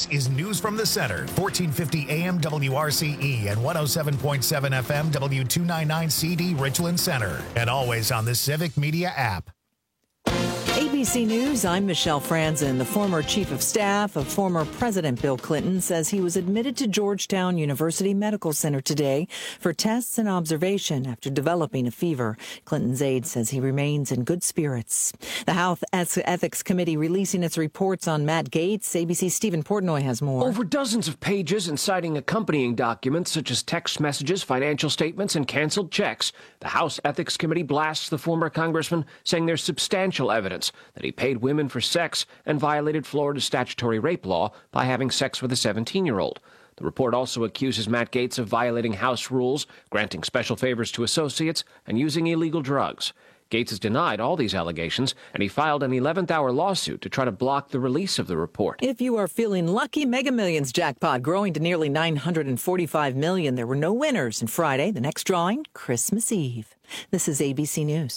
This is News from the Center, 1450 AM WRCE and 107.7 FM W299CD Richland Center, and always on the Civic Media app. ABC News, I'm Michelle Franzen. The former chief of staff of former President Bill Clinton says he was admitted to Georgetown University Medical Center today for tests and observation after developing a fever. Clinton's aide says he remains in good spirits. The House Ethics Committee releasing its reports on Matt Gaetz. ABC's Stephen Portnoy has more. Over dozens of pages inciting accompanying documents such as text messages, financial statements, and canceled checks. The House Ethics Committee blasts the former congressman, saying there's substantial evidence that he paid women for sex and violated Florida's statutory rape law by having sex with a 17-year-old. The report also accuses Matt Gaetz of violating House rules, granting special favors to associates, and using illegal drugs. Gaetz has denied all these allegations, and he filed an 11th-hour lawsuit to try to block the release of the report. If you are feeling lucky, Mega Millions jackpot growing to nearly $945 million. There were no winners, and Friday, the next drawing, Christmas Eve. This is ABC News.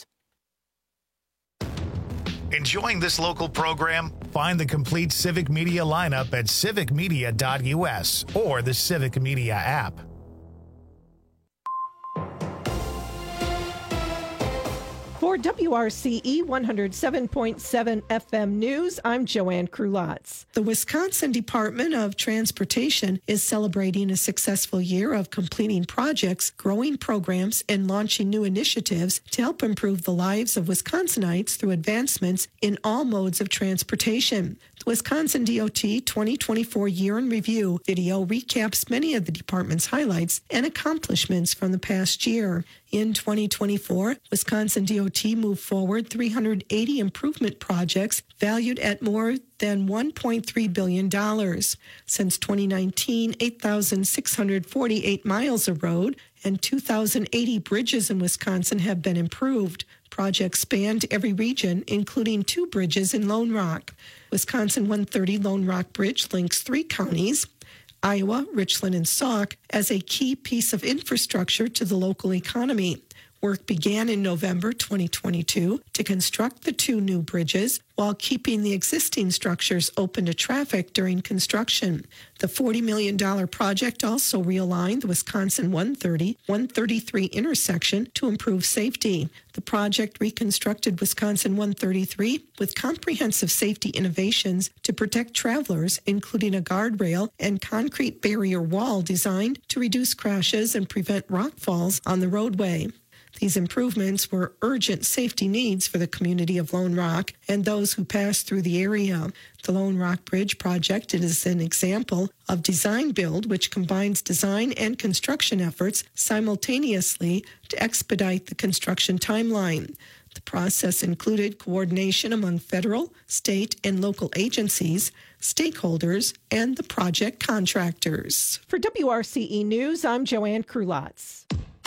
Enjoying this local program? Find the complete Civic Media lineup at civicmedia.us or the Civic Media app. For WRCE 107.7 FM News, I'm Joanne Krulotz. The Wisconsin Department of Transportation is celebrating a successful year of completing projects, growing programs, and launching new initiatives to help improve the lives of Wisconsinites through advancements in all modes of transportation. The Wisconsin DOT 2024 Year in Review video recaps many of the department's highlights and accomplishments from the past year. In 2024, Wisconsin DOT moved forward 380 improvement projects valued at more than $1.3 billion. Since 2019, 8,648 miles of road and 2,080 bridges in Wisconsin have been improved. Projects spanned every region, including 2 bridges in Lone Rock. Wisconsin 130 Lone Rock Bridge links 3 counties, Iowa, Richland, and Sauk, as a key piece of infrastructure to the local economy. Work began in November 2022 to construct the 2 new bridges while keeping the existing structures open to traffic during construction. The $40 million project also realigned the Wisconsin 130-133 intersection to improve safety. The project reconstructed Wisconsin 133 with comprehensive safety innovations to protect travelers, including a guardrail and concrete barrier wall designed to reduce crashes and prevent rock falls on the roadway. These improvements were urgent safety needs for the community of Lone Rock and those who pass through the area. The Lone Rock Bridge project is an example of design build, which combines design and construction efforts simultaneously to expedite the construction timeline. The process included coordination among federal, state, and local agencies, stakeholders, and the project contractors. For WRCE News, I'm Joanne Krulotz.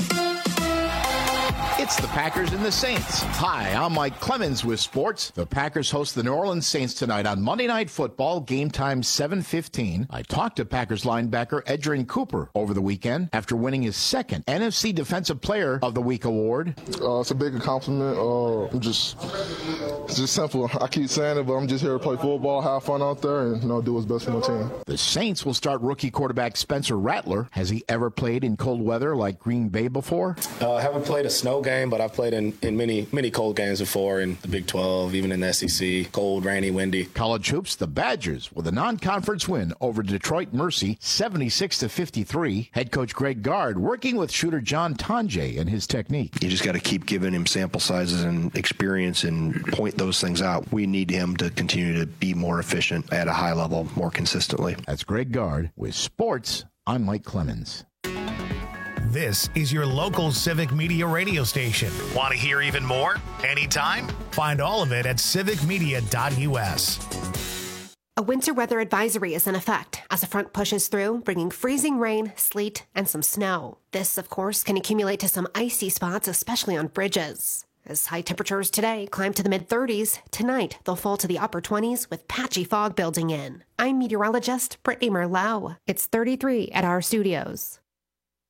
It's the Packers and the Saints. Hi, I'm Mike Clemens with sports. The Packers host the New Orleans Saints tonight on Monday Night Football, game time 7:15. I talked to Packers linebacker Edgerrin Cooper over the weekend after winning his 2nd NFC Defensive Player of the Week award. It's a big accomplishment. It's just simple. I keep saying it, but I'm just here to play football, have fun out there, and do what's best for my team. The Saints will start rookie quarterback Spencer Rattler. Has he ever played in cold weather like Green Bay before? I haven't played a snow game, but I've played in many cold games before in the Big 12, even in the SEC. Cold, rainy, windy. College hoops, the Badgers with a non-conference win over Detroit Mercy, 76-53. Head coach Greg Gard working with shooter John Tonje and his technique. You just got to keep giving him sample sizes and experience and point those things out. We need him to continue to be more efficient at a high level more consistently. That's Greg Gard with sports. I'm Mike Clemens. This is your local Civic Media radio station. Want to hear even more? Anytime? Find all of it at civicmedia.us. A winter weather advisory is in effect as a front pushes through, bringing freezing rain, sleet, and some snow. This, of course, can accumulate to some icy spots, especially on bridges. As high temperatures today climb to the mid-30s, tonight they'll fall to the upper 20s with patchy fog building in. I'm meteorologist Brittany Merlot. It's 33 at our studios.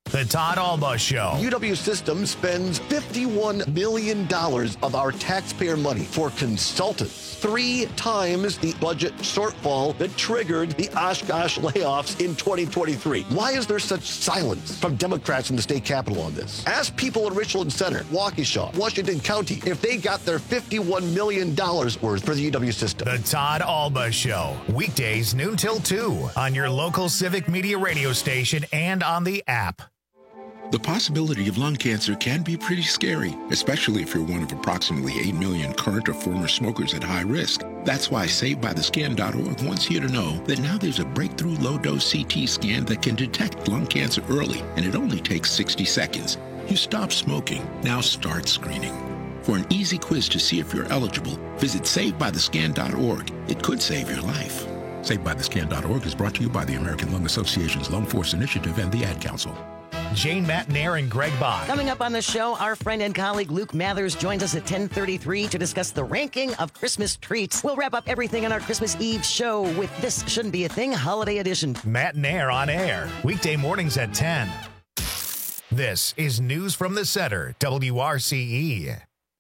The Todd Alba Show. UW Systems spends $51 million of our taxpayer money for consultants, 3 times the budget shortfall that triggered the Oshkosh layoffs in 2023. Why is there such silence from Democrats in the state capitol on this? Ask people in Richland Center, Waukesha, Washington County, if they got their $51 million worth for the UW system. The Todd Alba Show. Weekdays noon till 2 on your local Civic Media radio station and on the app. The possibility of lung cancer can be pretty scary, especially if you're one of approximately 8 million current or former smokers at high risk. That's why SaveByTheScan.org wants you to know that now there's a breakthrough low-dose CT scan that can detect lung cancer early, and it only takes 60 seconds. You stop smoking, now start screening. For an easy quiz to see if you're eligible, visit SaveByTheScan.org. It could save your life. SaveByTheScan.org is brought to you by the American Lung Association's Lung Force Initiative and the Ad Council. Jane Matnair and Greg Bach. Coming up on the show, our friend and colleague Luke Mathers joins us at 10:33 to discuss the ranking of Christmas treats. We'll wrap up everything on our Christmas Eve show with This Shouldn't Be a Thing Holiday Edition. Matnair on air, weekday mornings at 10. This is News from the Center, WRCE.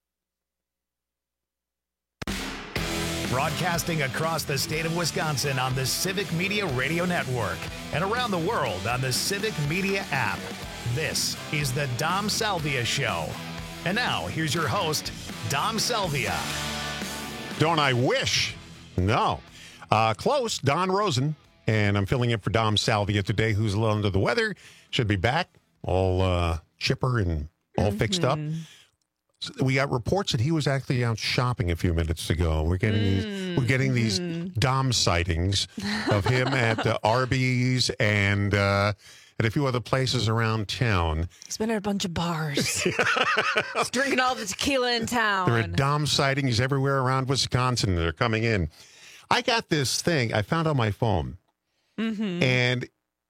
Broadcasting across the state of Wisconsin on the Civic Media Radio Network and around the world on the Civic Media app. This is the Dom Salvia Show. And now, here's your host, Dom Salvia. Don't I wish? No. Close, Don Rosen. And I'm filling in for Dom Salvia today, who's a little under the weather. Should be back, all chipper and all fixed up. We got reports that he was actually out shopping a few minutes ago. We're getting these Dom sightings of him at Arby's and a few other places around town. He's been at a bunch of bars. He's drinking all the tequila in town. There are Dom sightings everywhere around Wisconsin. They're coming in. I got this thing I found on my phone. And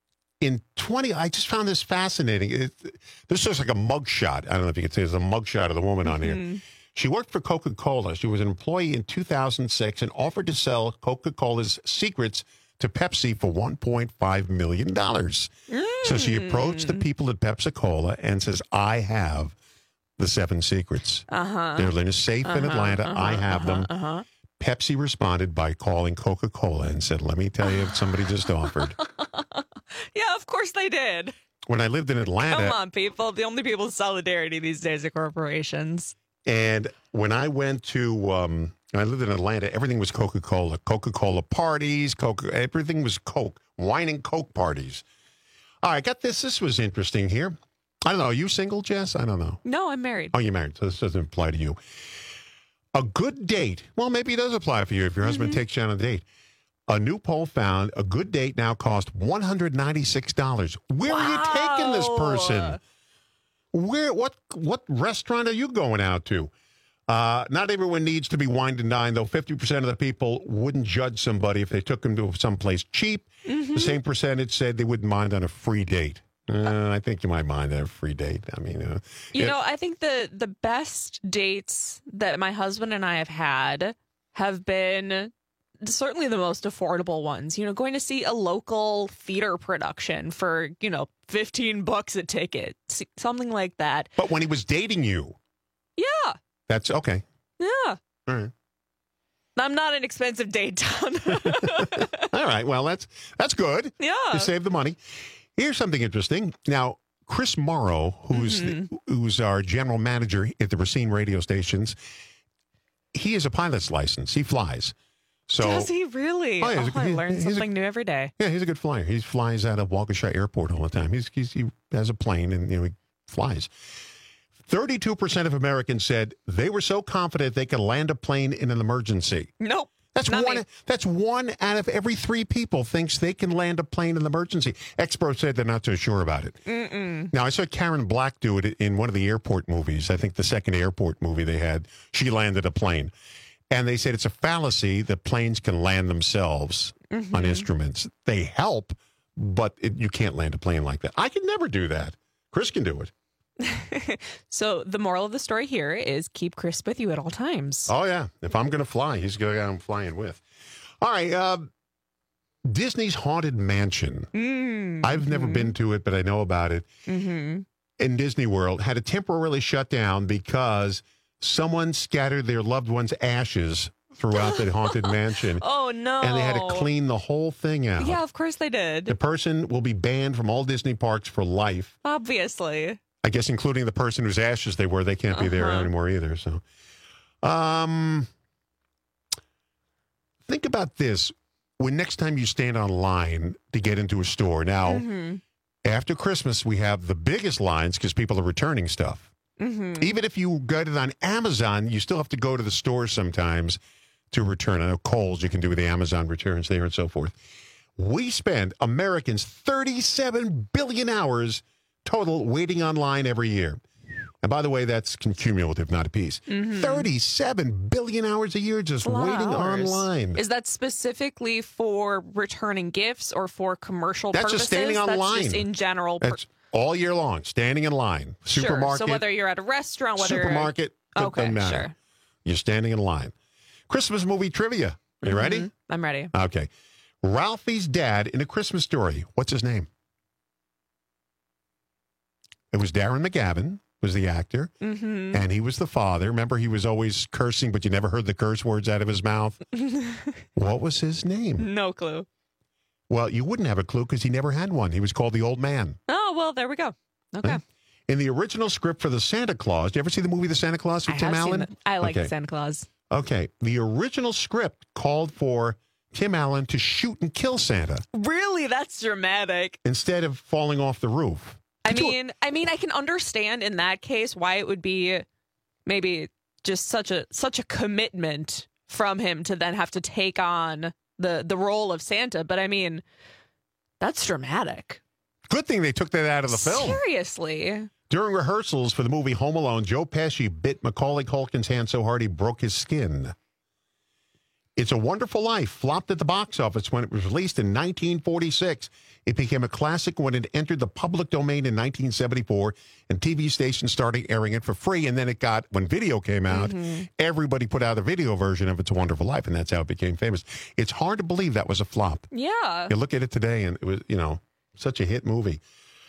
I just found this fascinating. This looks like a mugshot. I don't know if you can say it's a mugshot of the woman on here. She worked for Coca-Cola. She was an employee in 2006 and offered to sell Coca-Cola's secrets to Pepsi for $1.5 million. So she approached the people at Pepsi-Cola and says, I have the 7 secrets. They're in a safe in Atlanta. I have them. Pepsi responded by calling Coca-Cola and said, let me tell you what somebody just offered. Yeah, of course they did. When I lived in Atlanta. Come on, people. The only people with solidarity these days are corporations. And when I went to, I lived in Atlanta, everything was Coca-Cola. Coca-Cola parties, everything was Coke. Wine and Coke parties. All right, got this. This was interesting here. I don't know. Are you single, Jess? I don't know. No, I'm married. Oh, you're married. So this doesn't apply to you. A good date. Well, maybe it does apply for you if your husband takes you on a date. A new poll found a good date now costs $196. Where are you taking this person? What restaurant are you going out to? Not everyone needs to be wined and dined, though 50% of the people wouldn't judge somebody if they took them to someplace cheap. The same percentage said they wouldn't mind on a free date. I think you might mind on a free date. I mean, I think the best dates that my husband and I have had have been certainly the most affordable ones. Going to see a local theater production for, $15 a ticket, something like that. But when he was dating you. Yeah. That's okay. Yeah. All right. I'm not an expensive date, Don. All right. Well, that's good. Yeah. You save the money. Here's something interesting. Now, Chris Morrow, who's our general manager at the Racine radio stations, he has a pilot's license. He flies. So, does he really? I learn something new every day. Yeah, he's a good flyer. He flies out of Waukesha Airport all the time. He has a plane and he flies. 32% of Americans said they were so confident they could land a plane in an emergency. Nope. That's one out of every 3 people thinks they can land a plane in an emergency. Experts said they're not so sure about it. Now, I saw Karen Black do it in one of the airport movies. I think the second airport movie they had, she landed a plane. And they said it's a fallacy that planes can land themselves on instruments. They help, but you can't land a plane like that. I can never do that. Chris can do it. So the moral of the story here is keep Chris with you at all times. Oh, yeah. If I'm going to fly, he's the guy I'm flying with. All right. Disney's Haunted Mansion I've never been to it, but I know about it. In Disney World, had to temporarily shut down because someone scattered their loved one's ashes throughout the haunted mansion. Oh, no. And they had to clean the whole thing out. Yeah, of course they did. The person will be banned from all Disney parks for life. Obviously. I guess including the person whose ashes they were. They can't be there anymore either. So, think about this. When next time you stand on line to get into a store. Now, after Christmas, we have the biggest lines because people are returning stuff. Even if you get it on Amazon, you still have to go to the store sometimes to return. I know Kohl's, you can do the Amazon returns there and so forth. We spend, Americans, 37 billion hours total waiting online every year. And by the way, that's cumulative, not a piece. 37 billion hours a year just waiting online. Is that specifically for returning gifts or for commercial That's purposes? Just standing online. That's just in general. That's all year long, standing in line. Supermarket. Sure. So whether you're at a restaurant, whether supermarket, doesn't matter. Sure. You're standing in line. Christmas movie trivia. Are you ready? I'm ready. Okay. Ralphie's dad in A Christmas Story. What's his name? It was Darren McGavin, was the actor, and he was the father. Remember, he was always cursing, but you never heard the curse words out of his mouth. What was his name? No clue. Well, you wouldn't have a clue because he never had one. He was called the Old Man. Oh, well, there we go. Okay. In the original script for the Santa Claus, do you ever see the movie The Santa Claus with Tim Allen? I like Santa Claus. Okay. The original script called for Tim Allen to shoot and kill Santa. Really? That's dramatic. Instead of falling off the roof. I mean, I can understand in that case why it would be maybe just such a commitment from him to then have to take on the role of Santa. But I mean, that's dramatic. Good thing they took that out of the film. Seriously. During rehearsals for the movie Home Alone, Joe Pesci bit Macaulay Culkin's hand so hard he broke his skin. It's a Wonderful Life flopped at the box office when it was released in 1946. It became a classic when it entered the public domain in 1974, and TV stations started airing it for free. And then it got, when video came out, everybody put out a video version of It's a Wonderful Life, and that's how it became famous. It's hard to believe that was a flop. Yeah. You look at it today, and it was, such a hit movie.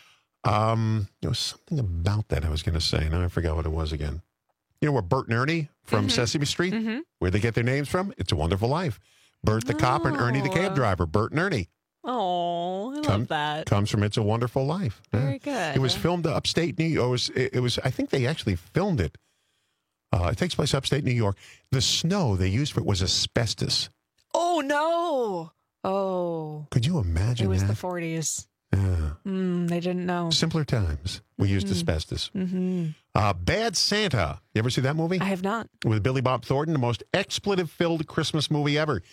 There was something about that I was going to say. Now I forgot what it was again. You know where Bert and Ernie from Sesame Street, where they get their names from? It's a Wonderful Life. Bert the cop and Ernie the cab driver. Bert and Ernie. Oh, I love that. Comes from It's a Wonderful Life. Very good. It was filmed upstate New York. It was. I think they actually filmed it. It takes place upstate New York. The snow they used for it was asbestos. Oh, no. Oh. Could you imagine that? It was the 40s. Yeah. They didn't know. Simpler times. We used asbestos. Bad Santa. You ever see that movie? I have not. With Billy Bob Thornton, the most expletive-filled Christmas movie ever.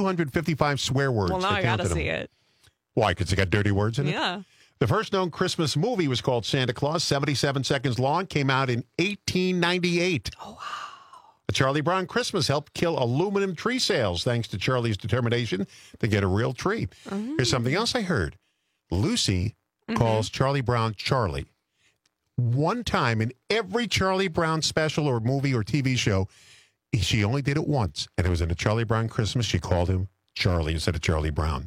255 swear words. Well, now I got to see it. Why? Because it got dirty words in it? Yeah. The first known Christmas movie was called Santa Claus, 77 seconds long, came out in 1898. Oh, wow. A Charlie Brown Christmas helped kill aluminum tree sales thanks to Charlie's determination to get a real tree. Here's something else I heard. Lucy calls Charlie Brown Charlie. One time in every Charlie Brown special or movie or TV show, she only did it once, and it was in a Charlie Brown Christmas. She called him Charlie instead of Charlie Brown.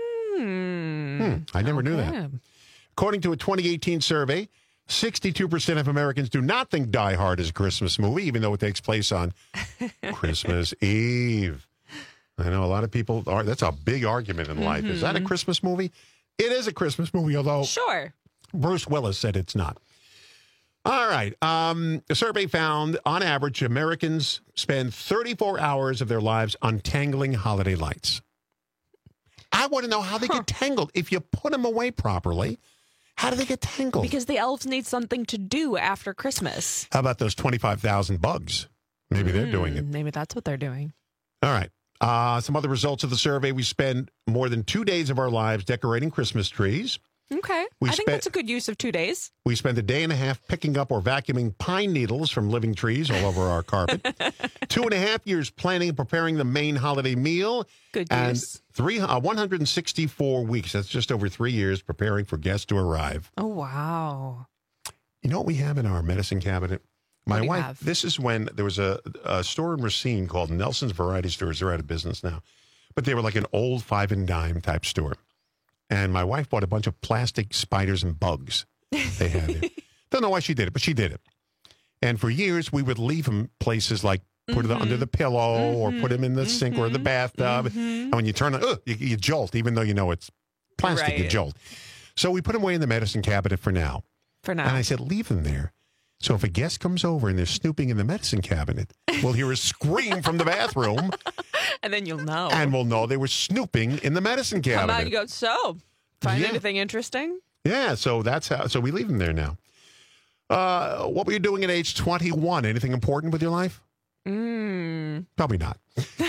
I never knew that. According to a 2018 survey, 62% of Americans do not think Die Hard is a Christmas movie, even though it takes place on Christmas Eve. I know a lot of people are. That's a big argument in life. Is that a Christmas movie? It is a Christmas movie, although Bruce Willis said it's not. All right. The survey found, on average, Americans spend 34 hours of their lives untangling holiday lights. I want to know how they get tangled. If you put them away properly, how do they get tangled? Because the elves need something to do after Christmas. How about those 25,000 bugs? Maybe they're doing it. Maybe that's what they're doing. All right. Some other results of the survey. We spend more than 2 days of our lives decorating Christmas trees. Okay. I think that's a good use of 2 days. We spend a day and a half picking up or vacuuming pine needles from living trees all over our carpet. 2.5 years planning and preparing the main holiday meal. Good use. And 164 weeks. That's just over 3 years preparing for guests to arrive. Oh, wow. You know what we have in our medicine cabinet? My wife, this is when there was a store in Racine called Nelson's Variety Stores. They're out of business now. But they were like an old 5 and dime type store. and my wife bought a bunch of plastic spiders and bugs they had there. Don't know why she did it, but she did it. And for years, we would leave them places like put it under the pillow or put them in the sink or the bathtub. And when you turn it, you jolt, even though you know it's plastic, you jolt. So we put them away in the medicine cabinet for now. And I said, leave them there. So if a guest comes over and they're snooping in the medicine cabinet, we'll hear a scream from the bathroom. And then you'll know. And we'll know they were snooping in the medicine cabinet. Come out and you go, so, find anything interesting? Yeah, so that's how. So we leave them there now. What were you doing at age 21? Anything important with your life? Probably not.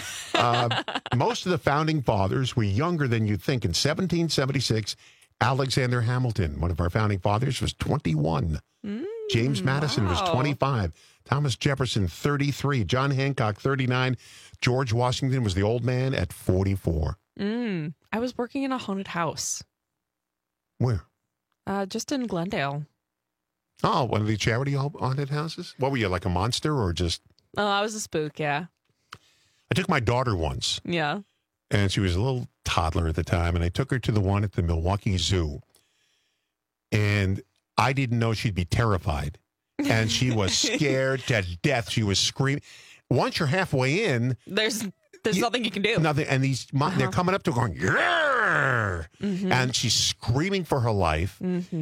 Most of the founding fathers were younger than you'd think. In 1776, Alexander Hamilton, one of our founding fathers, was 21. James Madison was 25. Thomas Jefferson, 33. John Hancock, 39. George Washington was the old man at 44. I was working in a haunted house. Where? Just in Glendale. Oh, one of the charity haunted houses? What were you, like a monster or just... Oh, I was a spook, yeah. I took my daughter once. Yeah. And she was a little toddler at the time, and I took her to the one at the Milwaukee Zoo. And I didn't know she'd be terrified. And she was scared to death. She was screaming. Once you're halfway in... There's nothing you can do. Nothing. And they're coming up to her going, yeah! And she's screaming for her life.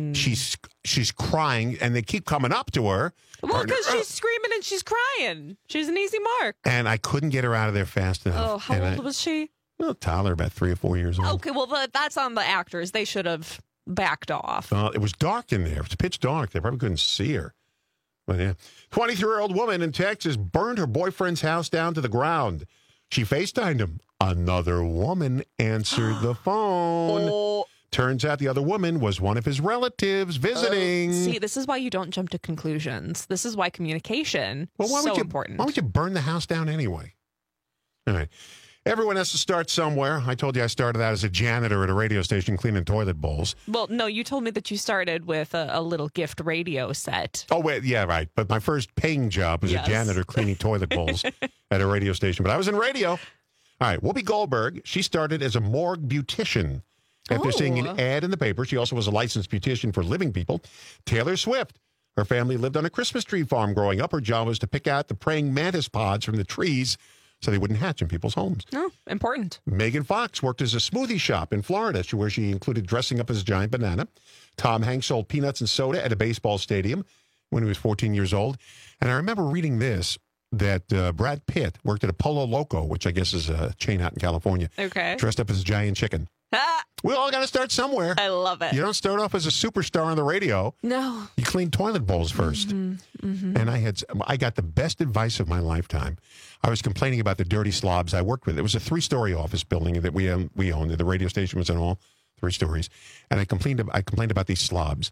She's crying, and they keep coming up to her. Well, because she's screaming and she's crying. She's an easy mark. And I couldn't get her out of there fast enough. Oh, how old was she? Well, toddler, about 3 or 4 years old. Okay, well, that's on the actors. They should have backed off. It was dark in there. It was pitch dark. They probably couldn't see her. But yeah. 23-year-old woman in Texas burned her boyfriend's house down to the ground. She FaceTimed him. Another woman answered the phone. Turns out the other woman was one of his relatives visiting. See, this is why you don't jump to conclusions. This is why communication is so important. Why would you burn the house down anyway? All right. Everyone has to start somewhere. I told you I started out as a janitor at a radio station cleaning toilet bowls. Well, no, you told me that you started with a little gift radio set. Oh, wait, yeah, right. But my first paying job was a janitor cleaning toilet bowls at a radio station. But I was in radio. All right, Whoopi Goldberg, she started as a morgue beautician. After seeing an ad in the paper, she also was a licensed beautician for living people. Taylor Swift, her family lived on a Christmas tree farm growing up. Her job was to pick out the praying mantis pods from the trees so they wouldn't hatch in people's homes. Oh, important. Megan Fox worked as a smoothie shop in Florida, where she included dressing up as a giant banana. Tom Hanks sold peanuts and soda at a baseball stadium when he was 14 years old. And I remember reading this, that Brad Pitt worked at a Polo Loco, which I guess is a chain out in California. Okay. Dressed up as a giant chicken. We all got to start somewhere. I love it. You don't start off as a superstar on the radio. No. You clean toilet bowls first. And I got the best advice of my lifetime. I was complaining about the dirty slobs I worked with. It was a 3-story office building that we owned. The radio station was in all 3 stories. And I complained about these slobs.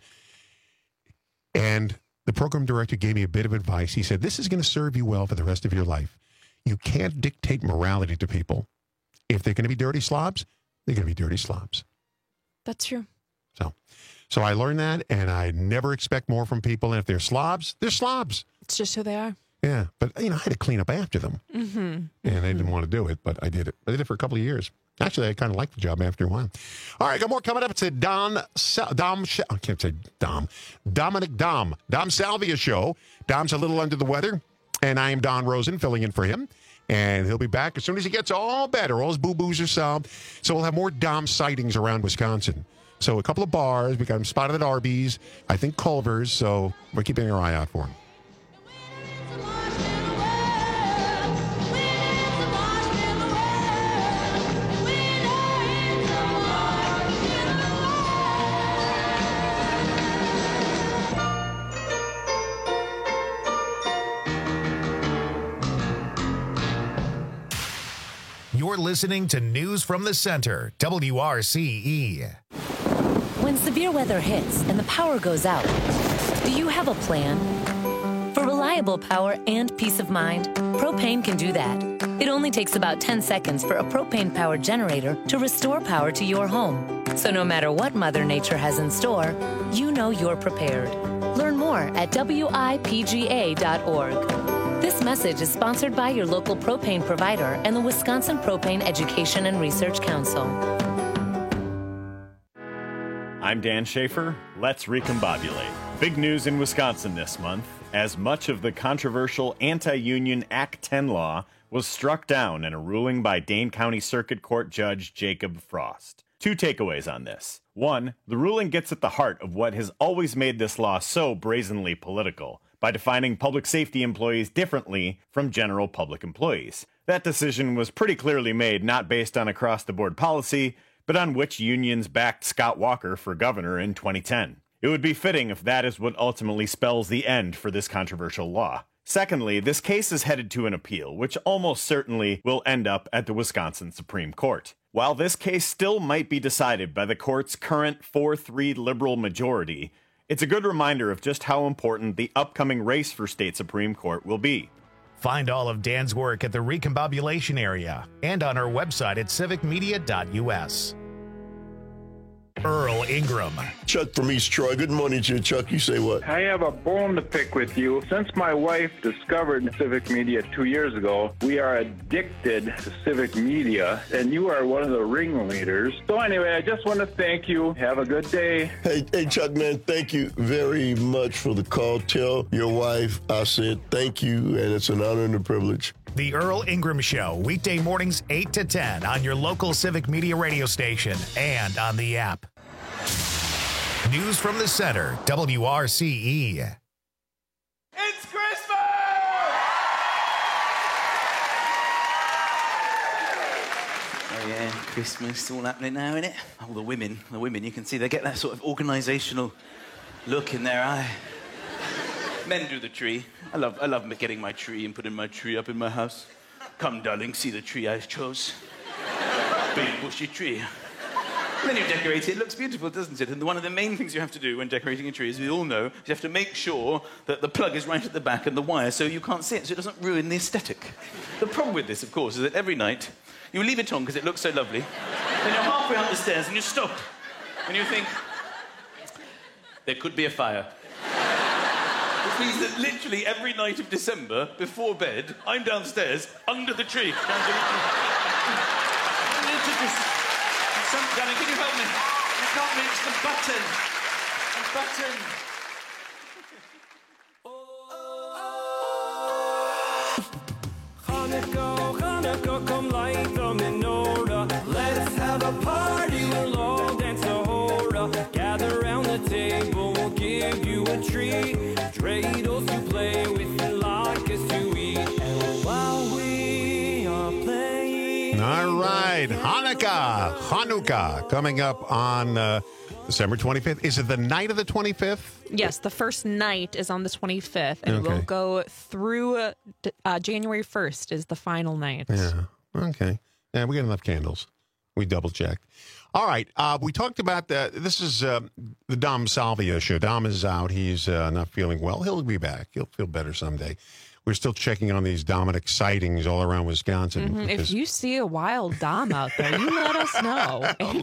And the program director gave me a bit of advice. He said, this is going to serve you well for the rest of your life. You can't dictate morality to people. If they're going to be dirty slobs, they're going to be dirty slobs. That's true. So I learned that, and I never expect more from people. And if they're slobs, they're slobs. It's just who they are. Yeah, but I had to clean up after them. And I didn't want to do it, but I did it. I did it for a couple of years. Actually, I kind of liked the job after a while. All right, got more coming up. It's a Dominic Dom Salvia show. Dom's a little under the weather, and I am Don Rosen filling in for him. And he'll be back as soon as he gets all better. All his boo-boos are solved. So we'll have more Dom sightings around Wisconsin. So a couple of bars. We got him spotted at Arby's. I think Culver's. So we're keeping our eye out for him. You're listening to News from the Center, WRCE. When severe weather hits and the power goes out, do you have a plan? For reliable power and peace of mind, Propane can do that. It only takes about 10 seconds for a propane-powered generator to restore power to your home. So no matter what Mother Nature has in store, you know you're prepared. Learn more at WIPGA.org. This message is sponsored by your local propane provider and the Wisconsin Propane Education and Research Council. I'm Dan Schaefer. Let's recombobulate. Big news in Wisconsin this month, as much of the controversial anti-union Act 10 law was struck down in a ruling by Dane County Circuit Court Judge Jacob Frost. 2 takeaways on this. 1, the ruling gets at the heart of what has always made this law so brazenly political, by defining public safety employees differently from general public employees. That decision was pretty clearly made not based on across-the-board policy, but on which unions backed Scott Walker for governor in 2010. It would be fitting if that is what ultimately spells the end for this controversial law. Secondly, this case is headed to an appeal, which almost certainly will end up at the Wisconsin Supreme Court. While this case still might be decided by the court's current 4-3 liberal majority, it's a good reminder of just how important the upcoming race for state Supreme Court will be. Find all of Dan's work at the Recombobulation area and on our website at civicmedia.us. Earl Ingram. Chuck from East Troy. Good morning to you, Chuck. You say what? I have a bone to pick with you. Since my wife discovered Civic Media 2 years ago, we are addicted to Civic Media, and you are one of the ringleaders. So anyway, I just want to thank you. Have a good day. Hey, Chuck, man, thank you very much for the call. Tell your wife I said thank you, and it's an honor and a privilege. The Earl Ingram Show, weekday mornings 8 to 10 on your local Civic Media radio station and on the app. News from the center, WRCE. It's Christmas! Oh yeah, Christmas all happening now, isn't it? Oh, the women, you can see they get that sort of organisational look in their eye. Men do the tree. I love getting my tree and putting my tree up in my house. Come, darling, see the tree I chose. Big bushy tree. And then you decorate it. It looks beautiful, doesn't it? And one of the main things you have to do when decorating a tree, as we all know, is you have to make sure that the plug is right at the back and the wire so you can't see it, so it doesn't ruin the aesthetic. The problem with this, of course, is that every night you leave it on because it looks so lovely. Then you're halfway up the stairs and you stop. And you think, there could be a fire. Which means that literally every night of December, before bed, I'm downstairs, under the tree. Darling, can you help me? I can't reach the button. Hanukkah, Hanukkah, come light the menorah. Let's have a party, we'll all dance to hora. Gather round the table, we'll give you a treat. Dreidels to play with and latkes to eat. And while we are playing... All right, Hanukkah coming up on December 25th. Is it the night of the 25th? Yes, the first night is on the 25th, and we'll go through January 1st is the final night. Yeah, okay. Yeah, we got enough candles. We double-checked. All right, we talked about that. This is the Dom Salvia show. Dom is out. He's not feeling well. He'll be back. He'll feel better someday. We're still checking on these Dominic sightings all around Wisconsin. Mm-hmm. If you see a wild Dom out there, you let us know.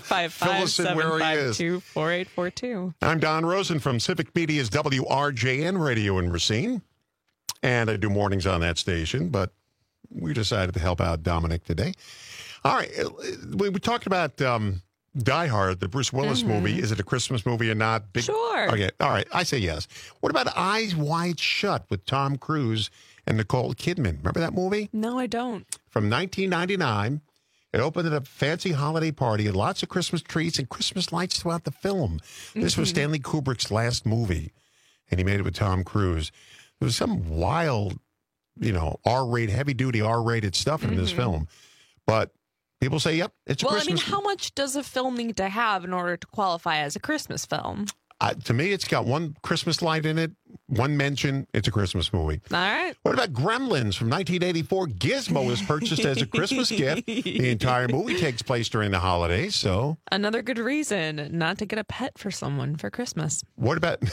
855-752-4842. I'm Don Rosen from Civic Media's WRJN Radio in Racine. And I do mornings on that station, but we decided to help out Dominic today. All right, we talked about Die Hard, the Bruce Willis movie. Is it a Christmas movie or not? Sure. Okay, all right, I say yes. What about Eyes Wide Shut with Tom Cruise and Nicole Kidman? Remember that movie? No, I don't. From 1999. It opened at a fancy holiday party and lots of Christmas trees and Christmas lights throughout the film. This was Stanley Kubrick's last movie, and he made it with Tom Cruise. There was some wild, R-rated, heavy-duty R-rated stuff in this film. But people say, yep, it's a Christmas how much does a film need to have in order to qualify as a Christmas film? To me, it's got one Christmas light in it, one mention. It's a Christmas movie. All right. What about Gremlins from 1984? Gizmo is purchased as a Christmas gift. The entire movie takes place during the holidays, so... Another good reason not to get a pet for someone for Christmas. What about...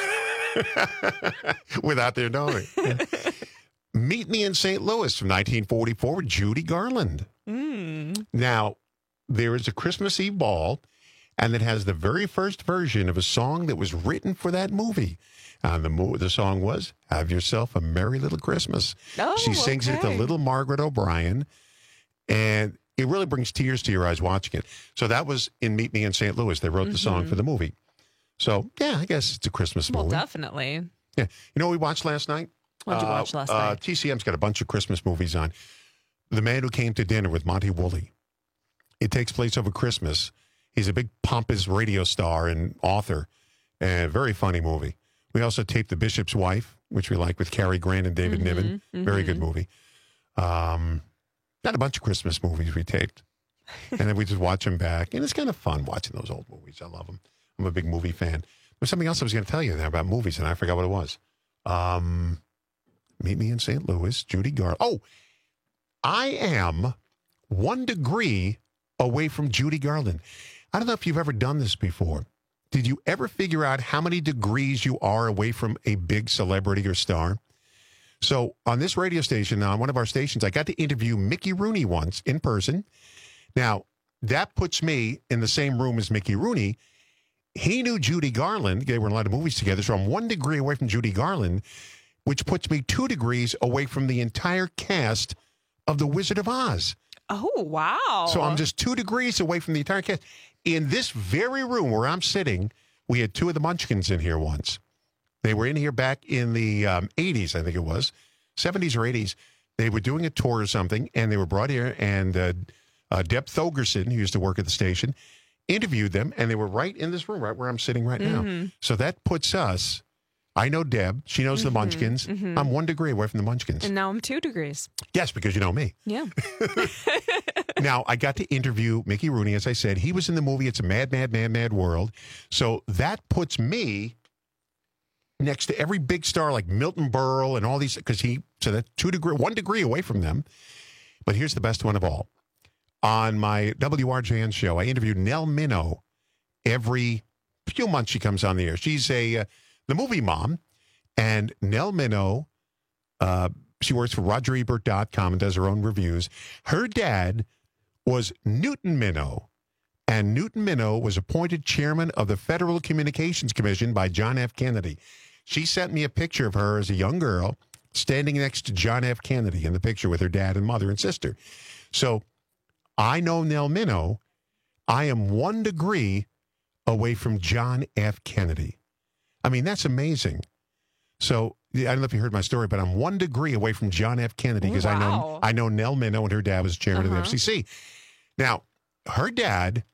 Without their knowing. Meet Me in St. Louis from 1944 with Judy Garland. Now, there is a Christmas Eve ball, and it has the very first version of a song that was written for that movie. The song was Have Yourself a Merry Little Christmas. Oh, she sings it to little Margaret O'Brien, and it really brings tears to your eyes watching it. So that was in Meet Me in St. Louis. They wrote the song for the movie. So, yeah, I guess it's a Christmas movie. Well, definitely. Yeah. You know what we watched last night? What did you watch last night? TCM's got a bunch of Christmas movies on. The Man Who Came to Dinner with Monty Woolley. It takes place over Christmas. He's a big pompous radio star and author. And very funny movie. We also taped The Bishop's Wife, which we like, with Cary Grant and David Niven. Very good movie. Got a bunch of Christmas movies we taped. And then we just watch them back. And it's kind of fun watching those old movies. I love them. I'm a big movie fan. There's something else I was going to tell you there about movies, and I forgot what it was. Meet Me in St. Louis, Judy Garland. Oh, I am 1 degree away from Judy Garland. I don't know if you've ever done this before. Did you ever figure out how many degrees you are away from a big celebrity or star? So on this radio station, on one of our stations, I got to interview Mickey Rooney once in person. Now, that puts me in the same room as Mickey Rooney. He knew Judy Garland. They were in a lot of movies together. So I'm 1 degree away from Judy Garland, which puts me 2 degrees away from the entire cast of The Wizard of Oz. Oh, wow. So I'm just 2 degrees away from the entire cast. In this very room where I'm sitting, we had 2 of the Munchkins in here once. They were in here back in the 80s, I think it was, 70s or 80s. They were doing a tour or something, and they were brought here, and Deb Thogerson, who used to work at the station, interviewed them, and they were right in this room, right where I'm sitting right now. So that puts us, I know Deb, she knows the Munchkins. I'm 1 degree away from the Munchkins. And now I'm 2 degrees. Yes, because you know me. Yeah. Now, I got to interview Mickey Rooney, as I said. He was in the movie It's a Mad, Mad, Mad, Mad World. So that puts me next to every big star like Milton Berle and all these, so that's 1 degree away from them. But here's the best one of all. On my WRJN show, I interviewed Nell Minow. Every few months she comes on the air. She's the movie mom, and Nell Minow, she works for RogerEbert.com and does her own reviews. Her dad was Newton Minow, and Newton Minow was appointed chairman of the Federal Communications Commission by John F. Kennedy. She sent me a picture of her as a young girl standing next to John F. Kennedy in the picture with her dad and mother and sister. So I know Nell Minow. I am 1 degree away from John F. Kennedy. I mean, that's amazing. So I don't know if you heard my story, but I'm 1 degree away from John F. Kennedy because I know Nell Minow, and her dad was chairman of the FCC. Now, her dad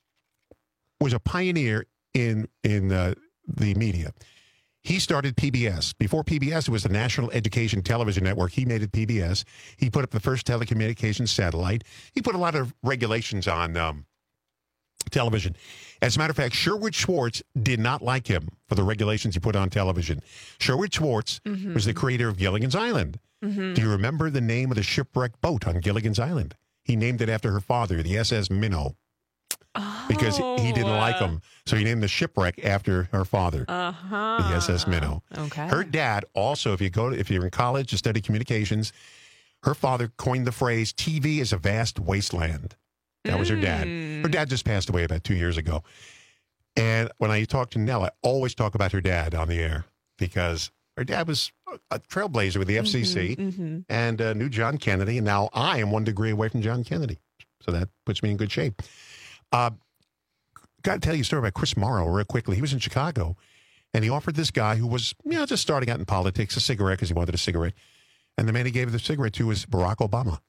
was a pioneer in the media. He started PBS. Before PBS, it was the National Education Television Network. He made it PBS. He put up the first telecommunications satellite. He put a lot of regulations on television. As a matter of fact, Sherwood Schwartz did not like him for the regulations he put on television. Sherwood Schwartz was the creator of Gilligan's Island. Do you remember the name of the shipwrecked boat on Gilligan's Island? He named it after her father, the SS Minnow, because he didn't like him. So he named the shipwreck after her father, the SS Minnow. Okay. Her dad also, if you're in college to study communications, her father coined the phrase, TV is a vast wasteland. That was her dad. Her dad just passed away about 2 years ago. And when I talk to Nell, I always talk about her dad on the air because her dad was a trailblazer with the FCC and knew John Kennedy. And now I am 1 degree away from John Kennedy. So that puts me in good shape. Got to tell you a story about Chris Morrow real quickly. He was in Chicago, and he offered this guy who was just starting out in politics a cigarette because he wanted a cigarette. And the man he gave the cigarette to was Barack Obama.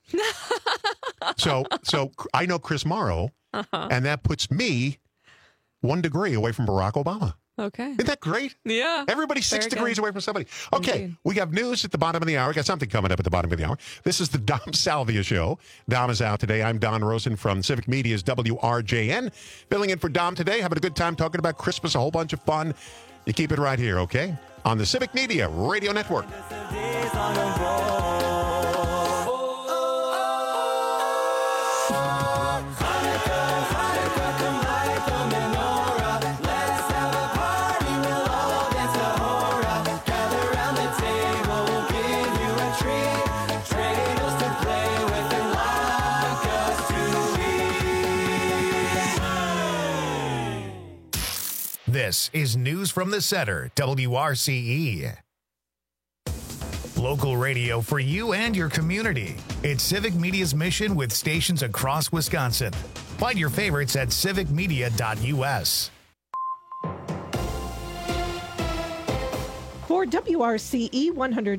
So I know Chris Morrow, and that puts me 1 degree away from Barack Obama. Okay. Isn't that great? Yeah. Everybody's 6 degrees away from somebody. Okay, Indeed. We have news at the bottom of the hour. We got something coming up at the bottom of the hour. This is the Dom Salvia Show. Dom is out today. I'm Don Rosen from Civic Media's WRJN. Filling in for Dom today, having a good time talking about Christmas, a whole bunch of fun. You keep it right here, okay? On the Civic Media Radio Network. This is News from the Center, WRCE. local radio for you and your community. It's Civic Media's mission with stations across Wisconsin. Find your favorites at civicmedia.us. For WRCE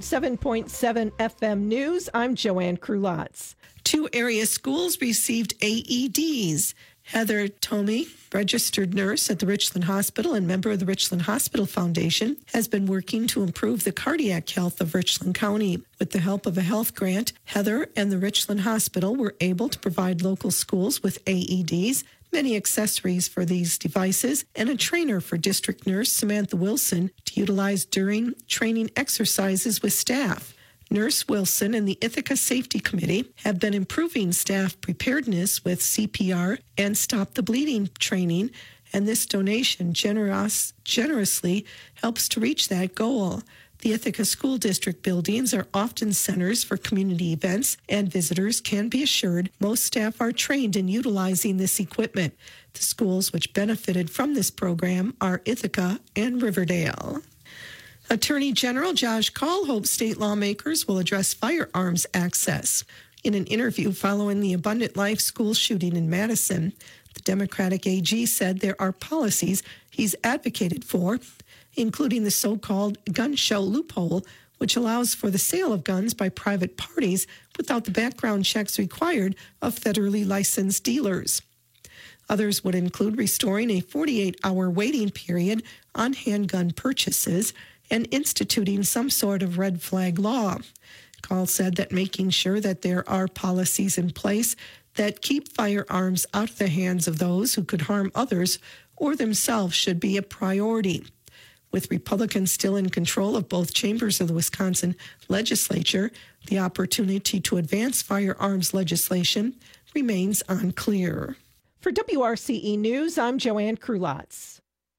107.7 FM News, I'm Joanne Krulotz. 2 area schools received AEDs. Heather Tomey, registered nurse at the Richland Hospital and member of the Richland Hospital Foundation, has been working to improve the cardiac health of Richland County. With the help of a health grant, Heather and the Richland Hospital were able to provide local schools with AEDs, many accessories for these devices, and a trainer for district nurse Samantha Wilson to utilize during training exercises with staff. Nurse Wilson and the Ithaca Safety Committee have been improving staff preparedness with CPR and Stop the Bleeding training, and this donation generously helps to reach that goal. The Ithaca School District buildings are often centers for community events, and visitors can be assured most staff are trained in utilizing this equipment. The schools which benefited from this program are Ithaca and Riverdale. Attorney General Josh Kaul hopes state lawmakers will address firearms access. In an interview following the Abundant Life school shooting in Madison, the Democratic AG said there are policies he's advocated for, including the so-called gun show loophole, which allows for the sale of guns by private parties without the background checks required of federally licensed dealers. Others would include restoring a 48-hour waiting period on handgun purchases and instituting some sort of red flag law. Kaul said that making sure that there are policies in place that keep firearms out of the hands of those who could harm others or themselves should be a priority. With Republicans still in control of both chambers of the Wisconsin legislature, the opportunity to advance firearms legislation remains unclear. For WRCE News, I'm Joanne Krulotz.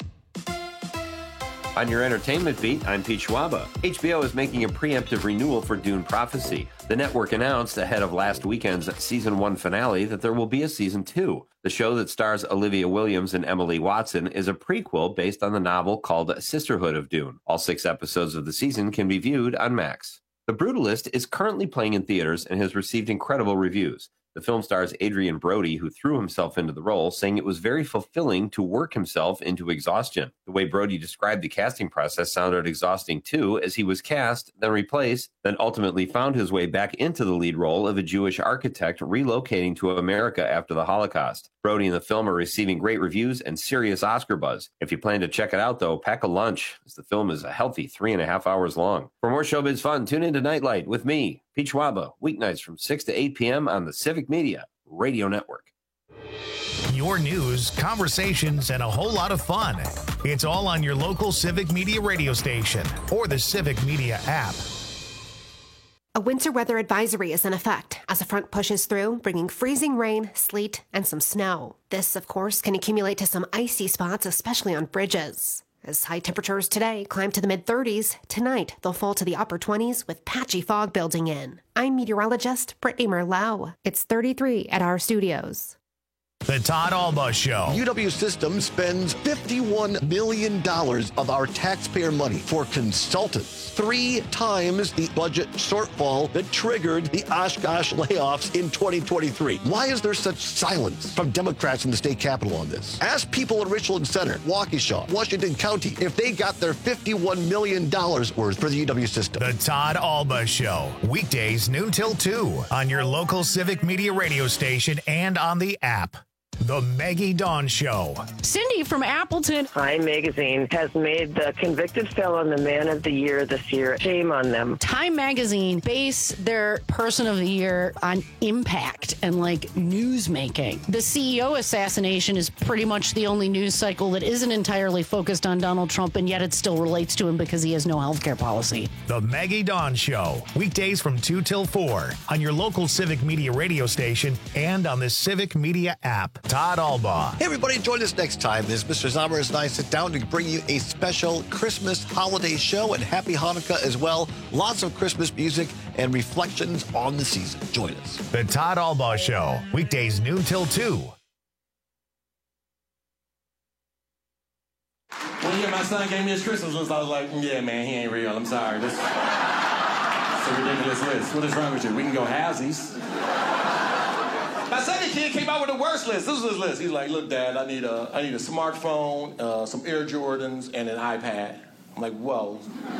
On your entertainment beat, I'm Pete Schwaba. HBO is making a preemptive renewal for Dune Prophecy. The network announced ahead of last weekend's Season 1 finale that there will be a Season 2. The show that stars Olivia Williams and Emily Watson is a prequel based on the novel called Sisterhood of Dune. All 6 episodes of the season can be viewed on Max. The Brutalist is currently playing in theaters and has received incredible reviews. The film stars Adrian Brody, who threw himself into the role, saying it was very fulfilling to work himself into exhaustion. The way Brody described the casting process sounded exhausting too, as he was cast, then replaced, then ultimately found his way back into the lead role of a Jewish architect relocating to America after the Holocaust. Brody and the film are receiving great reviews and serious Oscar buzz. If you plan to check it out, though, pack a lunch, as the film is a healthy 3.5 hours long. For more showbiz fun, tune in to Nightlight with me, Pete Schwaba, weeknights from 6 to 8 p.m. on the Civic Media Radio Network. Your news, conversations, and a whole lot of fun. It's all on your local Civic Media radio station or the Civic Media app. A winter weather advisory is in effect as a front pushes through, bringing freezing rain, sleet, and some snow. This, of course, can accumulate to some icy spots, especially on bridges. As high temperatures today climb to the mid-30s, tonight they'll fall to the upper 20s with patchy fog building in. I'm meteorologist Brittany Merlot. It's 33 at our studios. The Todd Alba Show. UW Systems spends $51 million of our taxpayer money for consultants, 3 times the budget shortfall that triggered the Oshkosh layoffs in 2023. Why is there such silence from Democrats in the state capitol on this? Ask people in Richland Center, Waukesha, Washington County, if they got their $51 million worth for the UW system. The Todd Alba Show. Weekdays noon till 2 on your local Civic Media radio station and on the app. The Maggie Dawn Show. Cindy from Appleton. Time Magazine has made the convicted felon the man of the year this year. Shame on them. Time Magazine base their person of the year on impact and like news making. The CEO assassination is pretty much the only news cycle that isn't entirely focused on Donald Trump, and yet it still relates to him because he has no healthcare policy. The Maggie Dawn Show. Weekdays from 2 till 4 on your local Civic Media radio station and on the Civic Media app. Todd Alba. Hey everybody, join us next time as Mr. Zommers and I sit down to bring you a special Christmas holiday show, and Happy Hanukkah as well. Lots of Christmas music and reflections on the season. Join us. The Todd Alba Show. Weekdays noon till 2. One year my son gave me his Christmas list, I was like, yeah, man, he ain't real. I'm sorry. It's a ridiculous list. What is wrong with you? We can go halvesies. My second kid came out with the worst list. This was his list. He's like, look, Dad, I need a smartphone, some Air Jordans, and an iPad. I'm like, whoa.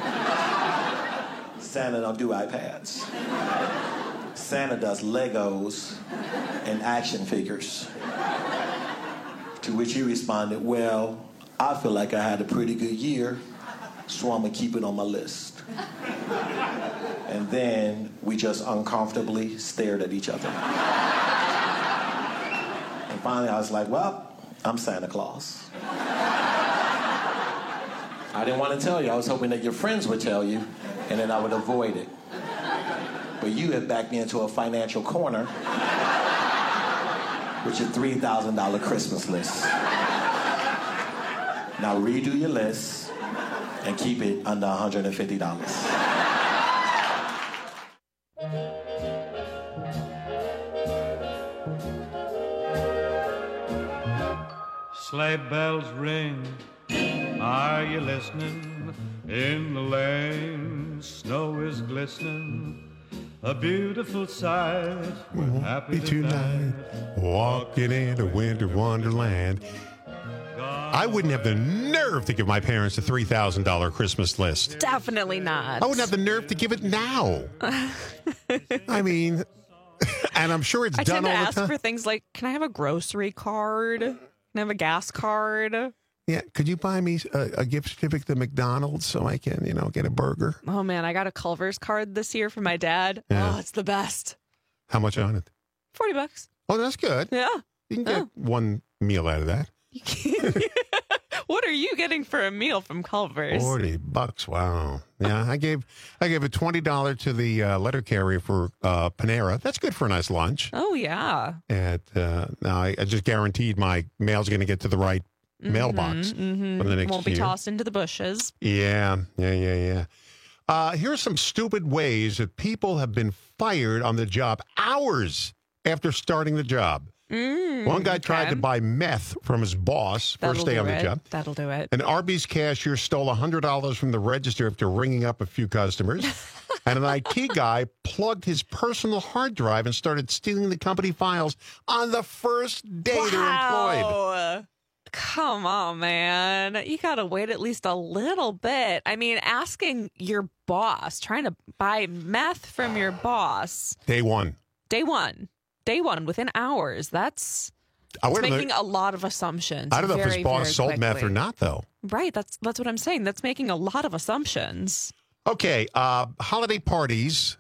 Santa don't do iPads. Santa does Legos and action figures. To which he responded, well, I feel like I had a pretty good year, so I'm gonna keep it on my list. And then we just uncomfortably stared at each other. And finally I was like, well, I'm Santa Claus. I didn't want to tell you. I was hoping that your friends would tell you, and then I would avoid it. But you have backed me into a financial corner with your $3,000 Christmas list. Now redo your list and keep it under $150. Sleigh bells ring, are you listening? In the lane, snow is glistening, a beautiful sight. We're happy tonight, walking in a winter wonderland. I wouldn't have the nerve to give my parents a $3,000 Christmas list. Definitely not. I wouldn't have the nerve to give it now. I mean, and I'm sure it's I done tend to all the ask time. for things like, can I have a grocery card? Can I have a gas card? Yeah, could you buy me a gift certificate to McDonald's so I can, get a burger? Oh, man, I got a Culver's card this year for my dad. Yeah. Oh, it's the best. How much on it? $40. Oh, that's good. Yeah. You can get one meal out of that. What are you getting for a meal from Culver's? $40. Wow. Yeah, I gave a $20 to the letter carrier for Panera. That's good for a nice lunch. Oh, yeah. And now I just guaranteed my mail's going to get to the right mailbox for the next Won't be year. tossed into the bushes. Yeah. Here's some stupid ways that people have been fired on the job hours after starting the job. One guy tried to buy meth from his boss first day on the job. That'll do it. An Arby's cashier stole $100 from the register after ringing up a few customers. And an IT guy plugged his personal hard drive and started stealing the company files on the first day they're employed. Come on, man. You got to wait at least a little bit. I mean, asking your boss, trying to buy meth from your boss. Day one, within hours. That's wait a minute. making a lot of assumptions. I don't know if his very, boss very sold meth or quickly. not, though. Right. That's what I'm saying. That's making a lot of assumptions. Okay, holiday parties,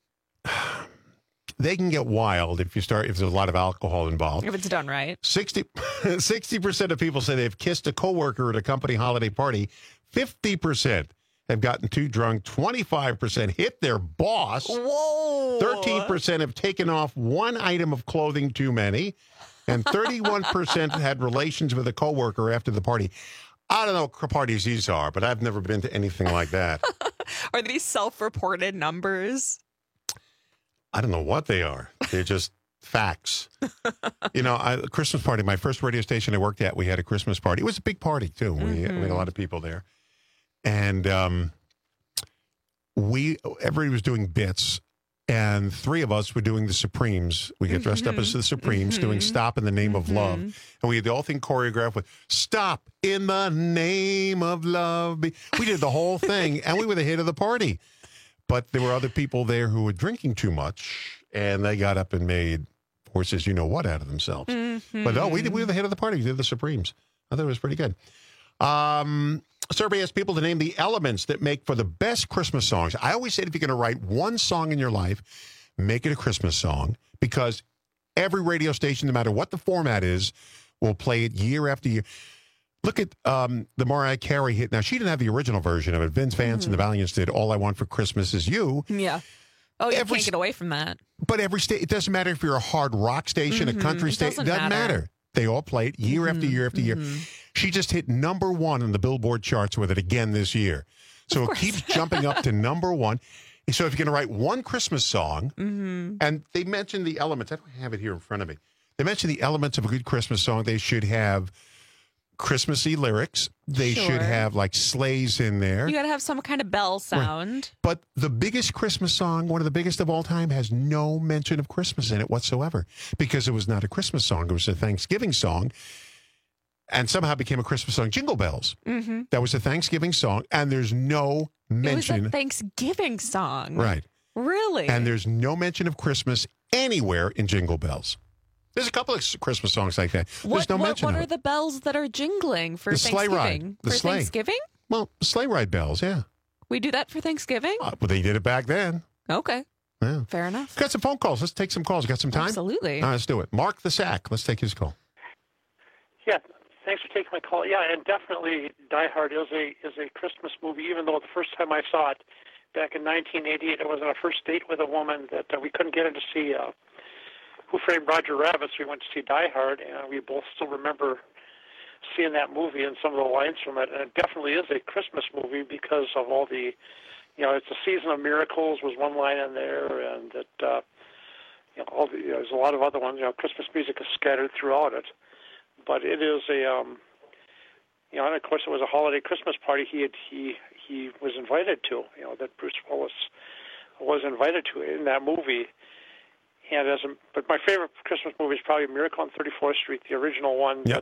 they can get wild if there's a lot of alcohol involved. If it's done right. 60% of people say they've kissed a coworker at a company holiday party. 50% have gotten too drunk. 25% hit their boss. Whoa. 13% have taken off one item of clothing too many. And 31% had relations with a coworker after the party. I don't know what parties these are, but I've never been to anything like that. Are these self-reported numbers? I don't know what they are. They're just facts. A Christmas party, my first radio station I worked at, we had a Christmas party. It was a big party, too. We had a lot of people there. And everybody was doing bits. And three of us were doing the Supremes. We get dressed up as the Supremes, doing Stop in the Name of Love. And we had the whole thing choreographed with Stop in the Name of Love. We did the whole thing, and we were the hit of the party. But there were other people there who were drinking too much, and they got up and made horses you-know-what out of themselves. But no, we were the hit of the party. We did the Supremes. I thought it was pretty good. Survey asked people to name the elements that make for the best Christmas songs. I always say if you're going to write one song in your life, make it a Christmas song, because every radio station, no matter what the format is, will play it year after year. Look at the Mariah Carey hit. Now, she didn't have the original version of it. Vince Vance and the Valiants did All I Want for Christmas Is You. Yeah. Oh, you can't get away from that. But every state, it doesn't matter if you're a hard rock station, a country station. It doesn't matter. They all play it year after year after year. She just hit number one on the Billboard charts with it again this year. So it keeps jumping up to number one. So if you're going to write one Christmas song, and they mentioned the elements. I don't have it here in front of me. They mentioned the elements of a good Christmas song. They should have Christmassy lyrics. They Sure. should have like sleighs in there. You got to have some kind of bell sound. But the biggest Christmas song, one of the biggest of all time, has no mention of Christmas in it whatsoever because it was not a Christmas song. It was a Thanksgiving song and somehow became a Christmas song. Jingle Bells. Mm-hmm. That was a Thanksgiving song, and there's no It was mention. a Thanksgiving song. Right. Really? And there's no mention of Christmas anywhere in Jingle Bells. There's a couple of Christmas songs like that. There's no mention what of are it. the bells that are jingling for The sleigh Thanksgiving? ride. The for sleigh. Thanksgiving? Well, sleigh ride bells, yeah. We do that for Thanksgiving? Well, they did it back then. Okay. Yeah. Fair enough. Got some phone calls. Let's take some calls. Got some time? Absolutely. All right, let's do it. Mark the Sack. Let's take his call. Yeah, thanks for taking my call. Yeah, and definitely Die Hard is a Christmas movie, even though the first time I saw it back in 1988, I was on a first date with a woman that we couldn't get in to see Who Framed Roger Rabbit, so we went to see Die Hard, and we both still remember seeing that movie and some of the lines from it. And it definitely is a Christmas movie because of all the, it's a season of miracles was one line in there, and that, there's a lot of other ones. Christmas music is scattered throughout it. But it is a, and of course it was a holiday Christmas party he was invited to, that Bruce Willis was invited to in that movie. And but my favorite Christmas movie is probably Miracle on 34th Street, the original one. Yep.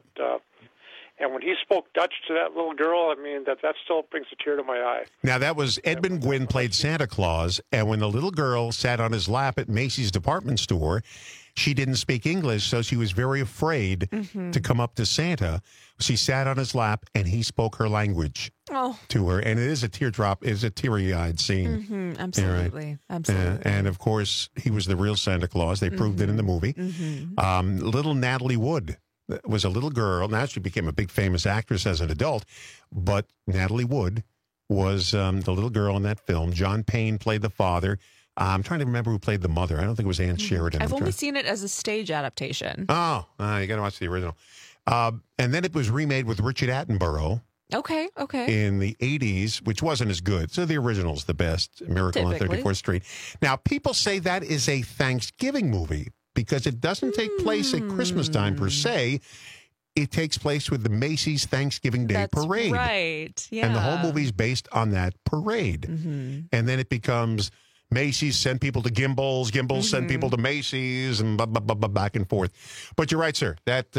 And when he spoke Dutch to that little girl, I mean, that still brings a tear to my eye. Now, that was Edmund Gwynn played Santa Claus, and when the little girl sat on his lap at Macy's department store, she didn't speak English, so she was very afraid to come up to Santa. She sat on his lap, and he spoke her language to her, and it is a teary-eyed scene. Mm-hmm. Absolutely. Right. Absolutely. And, of course, he was the real Santa Claus. They proved it in the movie. Little Natalie Wood was a little girl. Now she became a big famous actress as an adult, but Natalie Wood was the little girl in that film. John Payne played the father. I'm trying to remember who played the mother. I don't think it was Ann Sheridan. I've only seen it as a stage adaptation. Oh, you got to watch the original. And then it was remade with Richard Attenborough Okay. in the 80s, which wasn't as good. So the original's the best, Miracle on Typically. 34th Street. Now, people say that is a Thanksgiving movie because it doesn't take place at Christmas time per se. It takes place with the Macy's Thanksgiving Day That's Parade. right. Yeah. And the whole movie's based on that parade. And then it becomes Macy's send people to Gimbals, Gimbals send people to Macy's, and back and forth. But you're right, sir. That's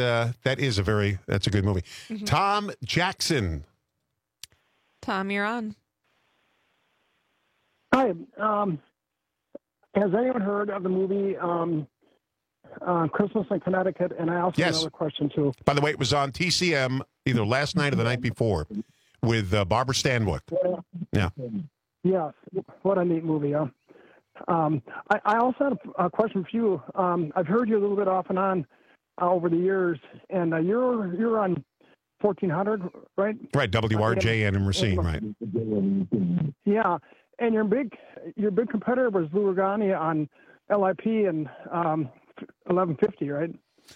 a good movie. Tom Jackson. Tom, you're on. Hi. Has anyone heard of the movie Christmas in Connecticut? And I also have another question, too. By the way, it was on TCM either last night or the night before with Barbara Stanwyck. Yeah. Yes. What a neat movie, huh? I also had a question for you. I've heard you a little bit off and on over the years, and you're on 1400, right? Right, WRJN in Racine, right. Yeah, and your big competitor was Lou Regani on LIP and 1150, right?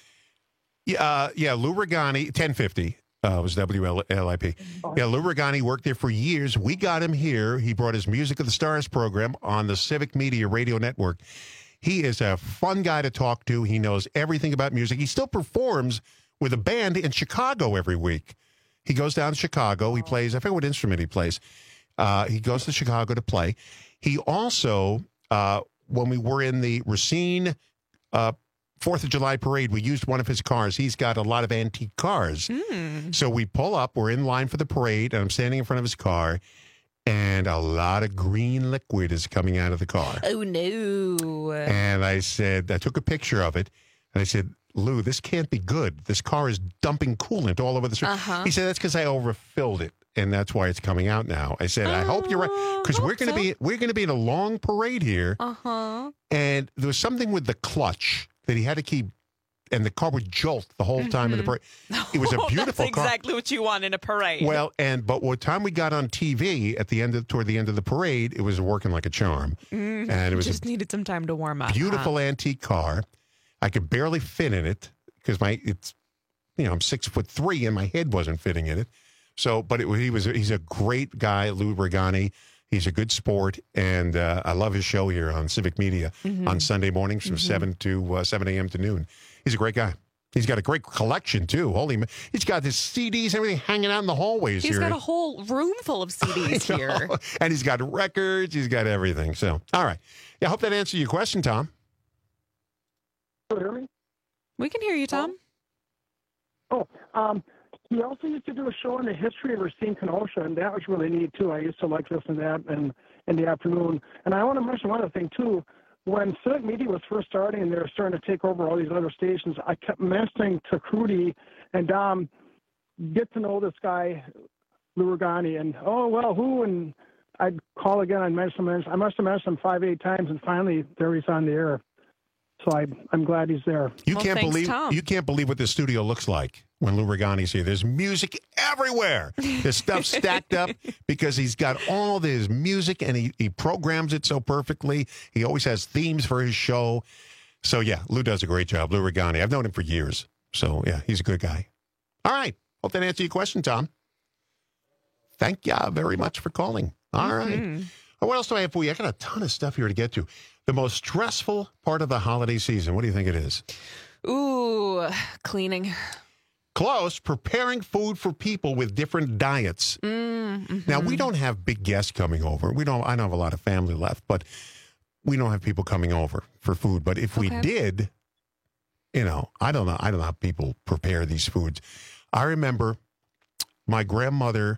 Yeah, Lou Regani, 1050 was WLIP. Yeah, Lou Regani worked there for years. We got him here. He brought his Music of the Stars program on the Civic Media Radio Network. He is a fun guy to talk to. He knows everything about music. He still performs with a band in Chicago every week. He goes down to Chicago. He plays, I forget what instrument he plays. He goes to Chicago to play. He also, when we were in the Racine 4th of July parade, we used one of his cars. He's got a lot of antique cars. So we pull up, we're in line for the parade, and I'm standing in front of his car, and a lot of green liquid is coming out of the car. Oh, no. And I took a picture of it, and I said, Lou, this can't be good. This car is dumping coolant all over the street. He said, that's because I overfilled it, and that's why it's coming out now. I said, I hope you're right, because we're going to be in a long parade here. And there was something with the clutch that he had to keep, and the car would jolt the whole time in the parade. It was a beautiful That's car. exactly what you want in a parade. Well, but what time we got on TV toward the end of the parade, it was working like a charm. And it was just needed some time to warm up. beautiful antique car. I could barely fit in it because I'm 6'3" and my head wasn't fitting in it. So, but he's a great guy, Lou Regani. He's a good sport, and I love his show here on Civic Media on Sunday mornings from 7 a.m. to noon. He's a great guy. He's got a great collection, too. He's got his CDs, everything hanging out in the hallways He's here. got a whole room full of CDs here. And he's got records. He's got everything. So, all right. Yeah, I hope that answered your question, Tom. Can you hear me? We can hear you, Tom. He also used to do a show on the history of Racine, Kenosha, and that was really neat, too. I used to like listening to that in the afternoon. And I want to mention one other thing, too. When Civic Media was first starting and they were starting to take over all these other stations, I kept mentioning to Crudy and Dom, get to know this guy, Lou Regani, and, who? And I'd call again, I must have mentioned him 5-8 times, and finally, there he's on the air. So I'm glad he's there. You can't believe what this studio looks like when Lou Regani's here. There's music everywhere. There's stuff stacked up because he's got all this music and he programs it so perfectly. He always has themes for his show. So yeah, Lou does a great job. Lou Regani. I've known him for years. So yeah, he's a good guy. All right. Hope that answered your question, Tom. Thank you very much for calling. All right. What else do I have for you? I got a ton of stuff here to get to. The most stressful part of the holiday season. What do you think it is? Ooh, cleaning. Close. Preparing food for people with different diets. Now, we don't have big guests coming over. I don't have a lot of family left, but we don't have people coming over for food. But if we did, I don't know how people prepare these foods. I remember my grandmother,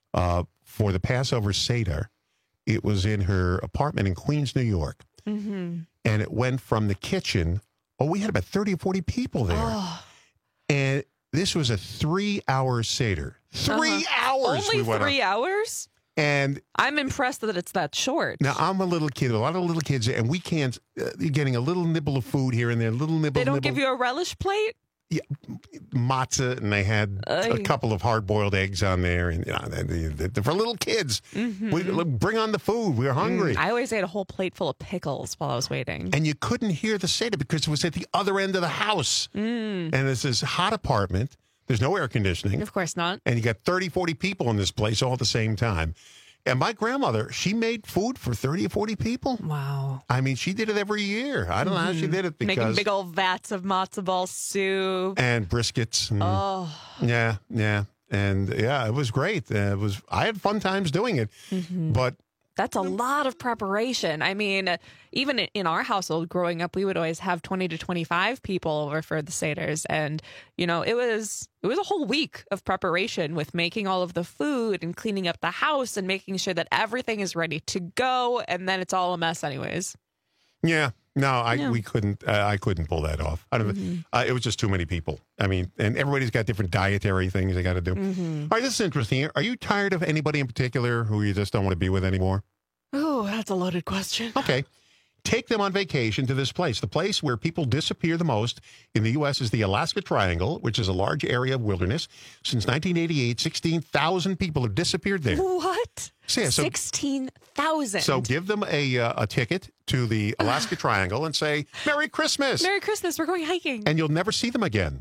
for the Passover Seder, it was in her apartment in Queens, New York. And it went from the kitchen. We had about 30 or 40 people there. And this was a 3-hour Seder. 3 hours. Only 3 hours? And I'm impressed that it's that short. Now, I'm a little kid, a lot of little kids, and we can't, you're getting a little nibble of food here and there, They don't give you a relish plate? Yeah, matzah, and they had a couple of hard-boiled eggs on there, and for little kids, we bring on the food. We were hungry. I always ate a whole plate full of pickles while I was waiting. And you couldn't hear the Seder because it was at the other end of the house. And it's this hot apartment. There's no air conditioning. Of course not. And you got 30, 40 people in this place all at the same time. And my grandmother, she made food for 30 or 40 people. Wow. I mean, she did it every year. I don't know how she did it because... Making big old vats of matzo ball soup. And briskets. And, Yeah. And, yeah, it was great. I had fun times doing it. But... That's a lot of preparation. I mean, even in our household growing up, we would always have 20 to 25 people over for the Seders. And, it was a whole week of preparation with making all of the food and cleaning up the house and making sure that everything is ready to go. And then it's all a mess anyways. Yeah. No, we couldn't. I couldn't pull that off. I don't know. It was just too many people. I mean, and everybody's got different dietary things they got to do. All right, this is interesting. Are you tired of anybody in particular who you just don't want to be with anymore? Oh, that's a loaded question. Okay. Take them on vacation to this place. The place where people disappear the most in the U.S. is the Alaska Triangle, which is a large area of wilderness. Since 1988, 16,000 people have disappeared there. What? So, yeah, 16,000. So give them a ticket to the Alaska Triangle and say, Merry Christmas. Merry Christmas. We're going hiking. And you'll never see them again.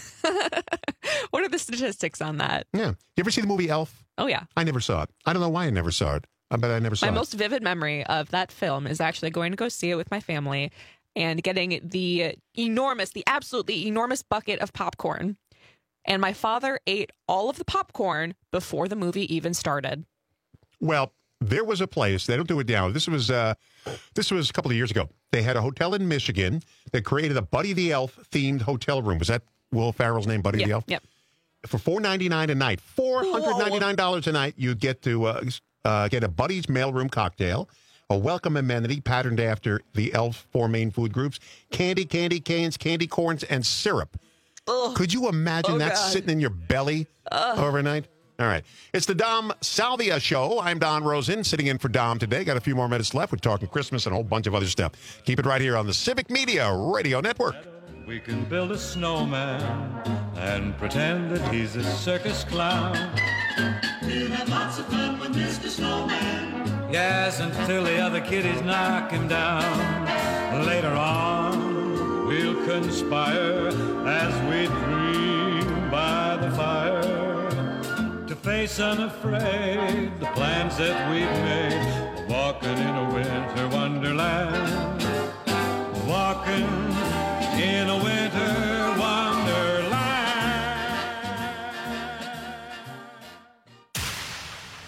What are the statistics on that? Yeah. You ever see the movie Elf? Oh, yeah. I never saw it. I don't know why I never saw it. I bet I never saw it. My most vivid memory of that film is actually going to go see it with my family and getting the absolutely enormous bucket of popcorn. And my father ate all of the popcorn before the movie even started. Well, there was a place, they don't do it now. This was a couple of years ago. They had a hotel in Michigan that created a Buddy the Elf themed hotel room. Was that Will Ferrell's name, Buddy the Elf? Yep. For $4.99 a night, $499 a night, you get to get a Buddy's mailroom cocktail, a welcome amenity patterned after the Elf 4 main food groups, candy canes, candy corns, and syrup. Ugh. Could you imagine that sitting in your belly overnight? All right. It's the Dom Salvia Show. I'm Don Rosen, sitting in for Dom today. Got a few more minutes left. We're talking Christmas and a whole bunch of other stuff. Keep it right here on the Civic Media Radio Network. We can build a snowman and pretend that he's a circus clown. We'll have lots of fun with Mr. Snowman. Yes, until the other kiddies knock him down. Later on, we'll conspire as we dream by the fire to face unafraid the plans that we've made. Walking in a winter wonderland. Walking in a winter wonderland.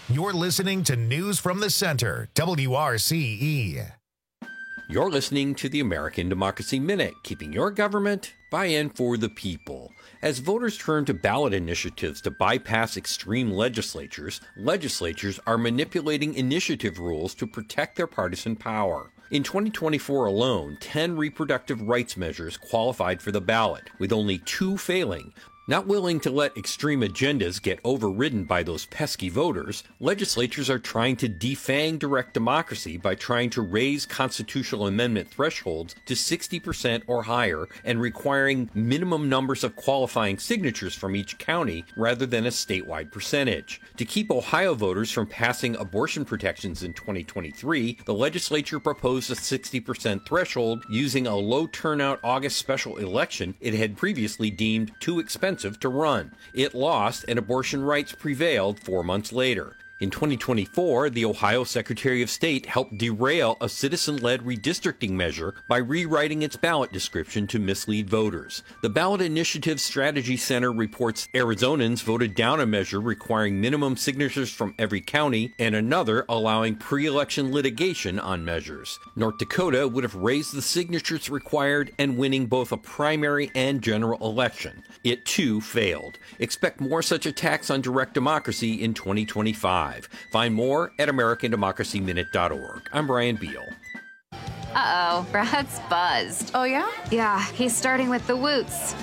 You're listening to News from the Center, WRCE. You're listening to the American Democracy Minute, keeping your government by and for the people. As voters turn to ballot initiatives to bypass extreme legislatures are manipulating initiative rules to protect their partisan power. In 2024 alone, 10 reproductive rights measures qualified for the ballot, with only 2 failing. Not willing to let extreme agendas get overridden by those pesky voters, legislatures are trying to defang direct democracy by trying to raise constitutional amendment thresholds to 60% or higher and requiring minimum numbers of qualifying signatures from each county rather than a statewide percentage. To keep Ohio voters from passing abortion protections in 2023, the legislature proposed a 60% threshold using a low turnout August special election it had previously deemed too expensive to run. It lost, and abortion rights prevailed 4 months later. In 2024, the Ohio Secretary of State helped derail a citizen-led redistricting measure by rewriting its ballot description to mislead voters. The Ballot Initiative Strategy Center reports Arizonans voted down a measure requiring minimum signatures from every county and another allowing pre-election litigation on measures. North Dakota would have raised the signatures required and winning both a primary and general election. It, too, failed. Expect more such attacks on direct democracy in 2025. Find more at AmericanDemocracyMinute.org. I'm Brian Beal. Uh-oh, Brad's buzzed. Oh, yeah? Yeah, he's starting with the woots.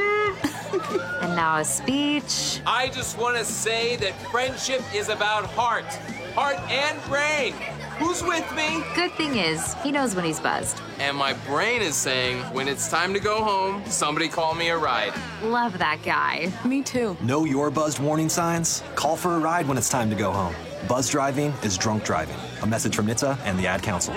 And now a speech. I just want to say that friendship is about heart and brain. Who's with me? Good thing is, he knows when he's buzzed. And my brain is saying, when it's time to go home, somebody call me a ride. Love that guy. Me too. Know your buzzed warning signs? Call for a ride when it's time to go home. Buzz driving is drunk driving. A message from NHTSA and the Ad Council.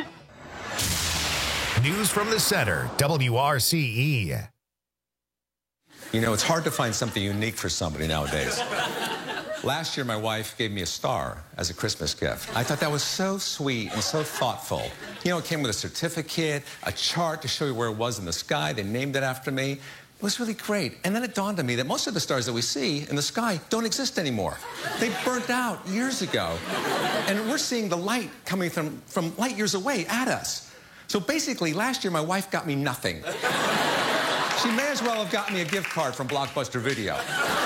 News from the Center, WRCE. You know, it's hard to find something unique for somebody nowadays. Last year, my wife gave me a star as a Christmas gift. I thought that was so sweet and so thoughtful. You know, it came with a certificate, a chart to show you where it was in the sky. They named it after me. It was really great. And then it dawned on me that most of the stars that we see in the sky don't exist anymore. They burnt out years ago. And we're seeing the light coming from light years away at us. So basically, last year, my wife got me nothing. She may as well have gotten me a gift card from Blockbuster Video.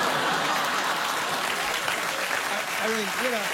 I mean, you know.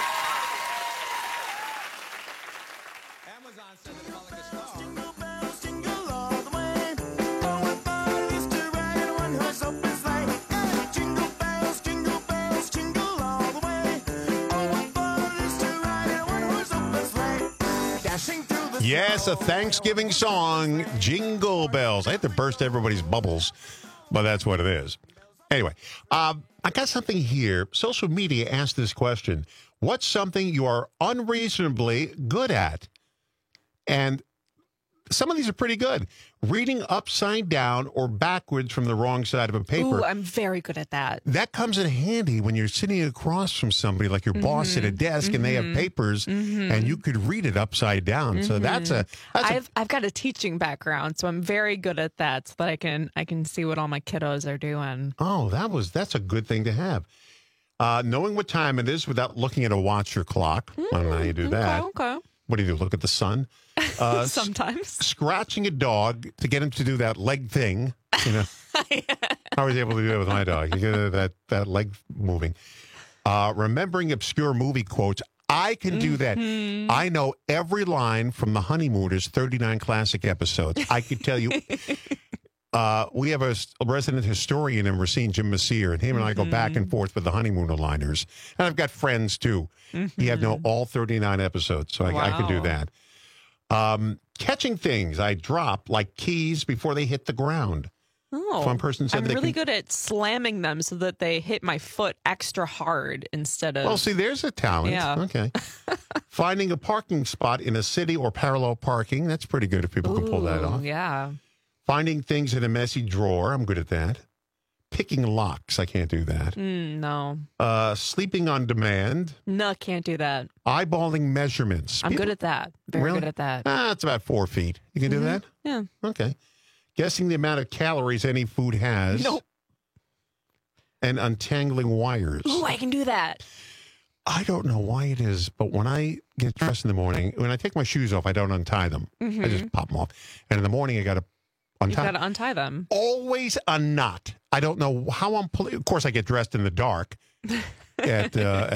Amazon said it's not like a star. Jingle bells, jingle all the way. Oh, what fun it is to ride in a one-horse open sleigh. Hey, jingle bells, jingle all the way. Oh, what fun it is to ride in a one-horse open sleigh. Dashing through the Yes, a Thanksgiving song, Jingle Bells. I had to burst everybody's bubbles, but that's what it is. Anyway, I got something here. Social media asked this question. What's something you are unreasonably good at? And some of these are pretty good. Reading upside down or backwards from the wrong side of a paper. Ooh, I'm very good at that. That comes in handy when you're sitting across from somebody like your boss at a desk and they have papers and you could read it upside down. So I've got a teaching background, so I'm very good at that so that I can see what all my kiddos are doing. Oh, that's a good thing to have. Knowing what time it is without looking at a watch or clock. I don't know how you do that. Okay. What do you do? Look at the sun? Sometimes. Scratching a dog to get him to do that leg thing. You know, I was able to do that with my dog. You get that leg moving. Remembering obscure movie quotes. I can do that. I know every line from The Honeymooners 39 classic episodes. I could tell you. We have a resident historian in Racine, Jim Messier, and him and I go back and forth with the Honeymooner-liners. And I've got friends, too. He had all 39 episodes, so I can do that. Catching things I drop, like keys, before they hit the ground. Oh, one person said I'm really good at slamming them so that they hit my foot extra hard instead of... Well, see, there's a talent. Yeah. Okay. Finding a parking spot in a city or parallel parking. That's pretty good if people can pull that off. Yeah. Finding things in a messy drawer. I'm good at that. Picking locks. I can't do that. No. Sleeping on demand. No, can't do that. Eyeballing measurements. I'm good at that. Very good at that. It's about 4 feet. You can do that? Yeah. Okay. Guessing the amount of calories any food has. Nope. And untangling wires. Ooh, I can do that. I don't know why it is, but when I get dressed in the morning, when I take my shoes off, I don't untie them. Mm-hmm. I just pop them off. And in the morning, I got to untie. You got to untie them. Always a knot. I don't know how I'm pulling. Of course, I get dressed in the dark at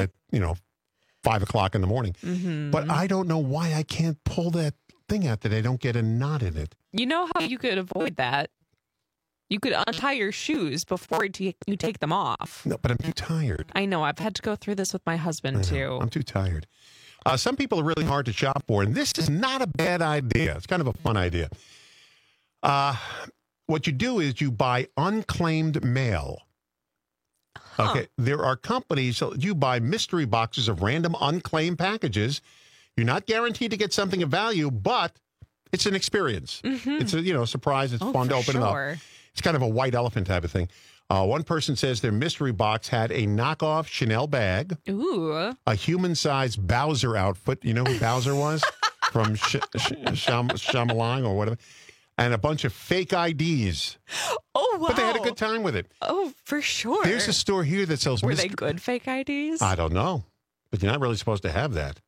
5 o'clock in the morning. Mm-hmm. But I don't know why I can't pull that thing out that I don't get a knot in it. You know how you could avoid that? You could untie your shoes before you take them off. No, but I'm too tired. I know. I've had to go through this with my husband, too. I'm too tired. Some people are really hard to shop for, and this is not a bad idea. It's kind of a fun idea. What you do is you buy unclaimed mail. Okay, there are companies, so you buy mystery boxes of random unclaimed packages. You're not guaranteed to get something of value, but it's an experience. Mm-hmm. It's a surprise. It's fun to open it up. It's kind of a white elephant type of thing. One person says their mystery box had a knockoff Chanel bag, a human-sized Bowser outfit. You know who Bowser was? From Shyamalan or whatever. And a bunch of fake IDs. Oh, wow. But they had a good time with it. Oh, for sure. There's a store here that sells... Were they good fake IDs? I don't know. But you're not really supposed to have that.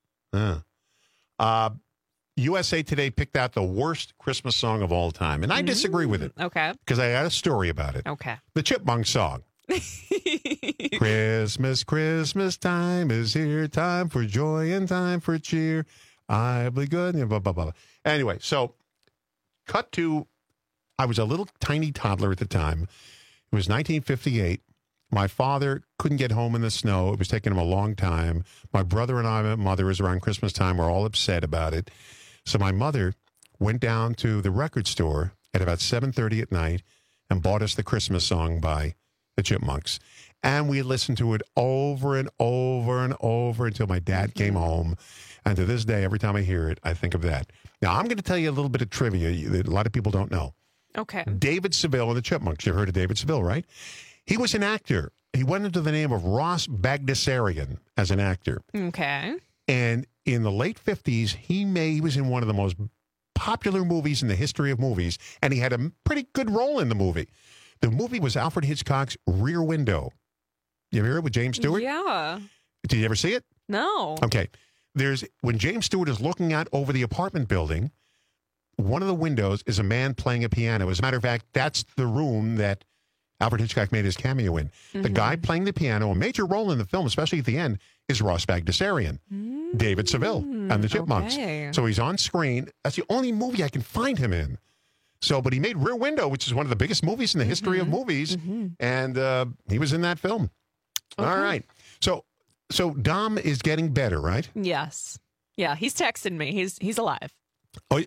USA Today picked out the worst Christmas song of all time. And I disagree with it. Okay. Because I got a story about it. Okay. The Chipmunk song. Christmas, Christmas time is here. Time for joy and time for cheer. I'll be good. Blah, blah, blah. Anyway, so... Cut to, I was a little tiny toddler at the time. It was 1958. My father couldn't get home in the snow. It was taking him a long time. My brother and I, my mother, was around Christmas time. We're all upset about it. So my mother went down to the record store at about 7:30 at night and bought us the Christmas song by the Chipmunks. And we listened to it over and over and over until my dad came home. And to this day, every time I hear it, I think of that. Now, I'm going to tell you a little bit of trivia that a lot of people don't know. Okay. David Seville and the Chipmunks. You've heard of David Seville, right? He was an actor. He went into the name of Ross Bagdasarian as an actor. Okay. And in the late 50s, he was in one of the most popular movies in the history of movies, and he had a pretty good role in the movie. The movie was Alfred Hitchcock's Rear Window. You ever heard it with James Stewart? Yeah. Did you ever see it? No. Okay. When James Stewart is looking out over the apartment building, one of the windows is a man playing a piano. As a matter of fact, that's the room that Alfred Hitchcock made his cameo in. Mm-hmm. The guy playing the piano, a major role in the film, especially at the end, is Ross Bagdasarian, David Seville, and the Chipmunks. Okay. So he's on screen. That's the only movie I can find him in. But he made Rear Window, which is one of the biggest movies in the history of movies, and he was in that film. Okay. All right. So Dom is getting better, right? Yes. Yeah, he's texting me. He's alive. Oh,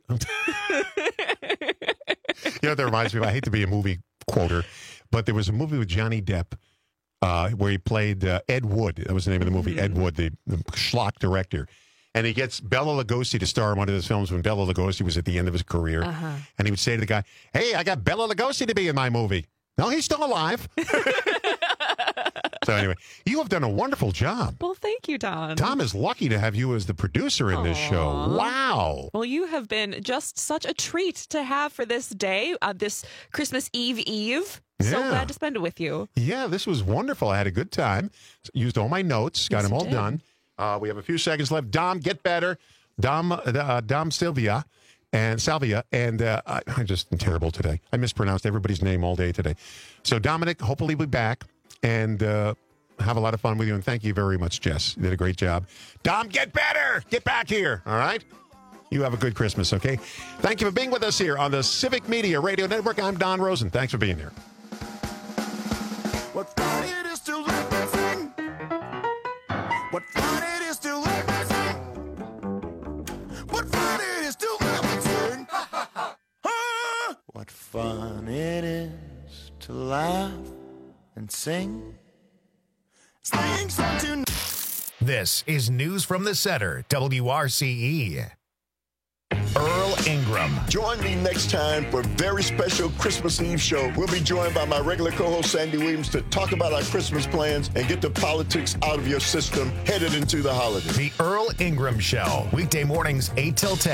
that reminds me of, I hate to be a movie quoter, but there was a movie with Johnny Depp where he played Ed Wood. That was the name of the movie, Ed Wood, the schlock director. And he gets Bela Lugosi to star in one of his films when Bela Lugosi was at the end of his career. And he would say to the guy, "Hey, I got Bela Lugosi to be in my movie." No, he's still alive. So anyway, you have done a wonderful job. Well, thank you, Don. Tom is lucky to have you as the producer in this show. Wow. Well, you have been just such a treat to have for this day, this Christmas Eve. So glad to spend it with you. Yeah, this was wonderful. I had a good time. Used all my notes, got them all done. We have a few seconds left. Dom, get better. Dom Salvia. And I'm just terrible today. I mispronounced everybody's name all day today. So Dominic, hopefully we'll be back and have a lot of fun with you. And thank you very much, Jess. You did a great job. Dom, get better. Get back here. All right? You have a good Christmas, okay? Thank you for being with us here on the Civic Media Radio Network. I'm Don Rosen. Thanks for being here. What fun it is to live and sing. What fun it is to live and sing. What fun it is to live and sing. What fun it is to laugh and sing. Sing song tune. This is News from the Center, WRCE. Earl Ingram. Join me next time for a very special Christmas Eve show. We'll be joined by my regular co-host Sandy Williams to talk about our Christmas plans and get the politics out of your system headed into the holidays. The Earl Ingram Show, weekday mornings 8 till 10.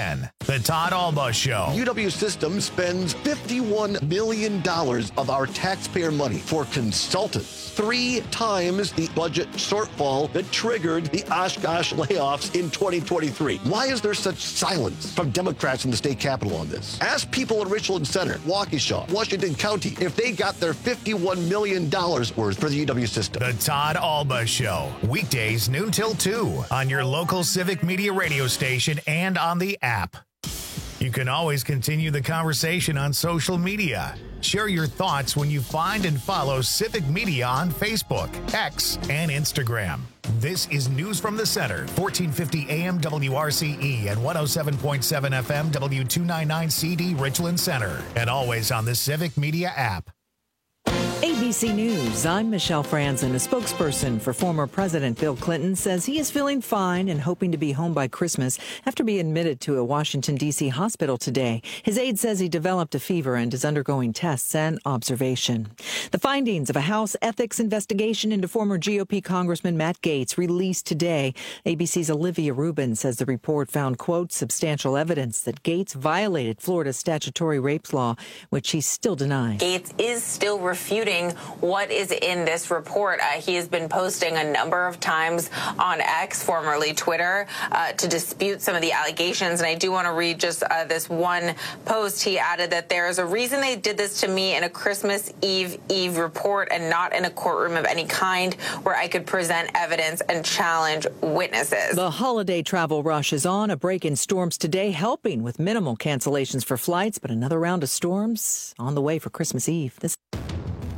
The Todd Alba Show. UW System spends $51 million of our taxpayer money for consultants, 3 times the budget shortfall that triggered the Oshkosh layoffs in 2023. Why is there such silence from Democrats in the state capitol on this? Ask people in Richland Center, Waukesha, Washington County, if they got their $51 million worth for the UW System. The Todd Alba Show. Weekdays noon till 2 on your local Civic Media radio station and on the app. You can always continue the conversation on social media. Share your thoughts when you find and follow Civic Media on Facebook, X, and Instagram. This is News from the Center, 1450 AM WRCE and 107.7 FM W299CD Richland Center, and always on the Civic Media app. ABC News, I'm Michelle Franzen. A spokesperson for former President Bill Clinton says he is feeling fine and hoping to be home by Christmas after being admitted to a Washington, D.C. hospital today. His aide says he developed a fever and is undergoing tests and observation. The findings of a House ethics investigation into former GOP Congressman Matt Gaetz released today. ABC's Olivia Rubin says the report found, quote, substantial evidence that Gaetz violated Florida's statutory rapes law, which he still denies. Gaetz is still refuting what is in this report. He has been posting a number of times on X, formerly Twitter, to dispute some of the allegations. And I do want to read just this one post. He added that there is a reason they did this to me in a Christmas Eve report and not in a courtroom of any kind where I could present evidence and challenge witnesses. The holiday travel rush is on. A break in storms today helping with minimal cancellations for flights, but another round of storms on the way for Christmas Eve. This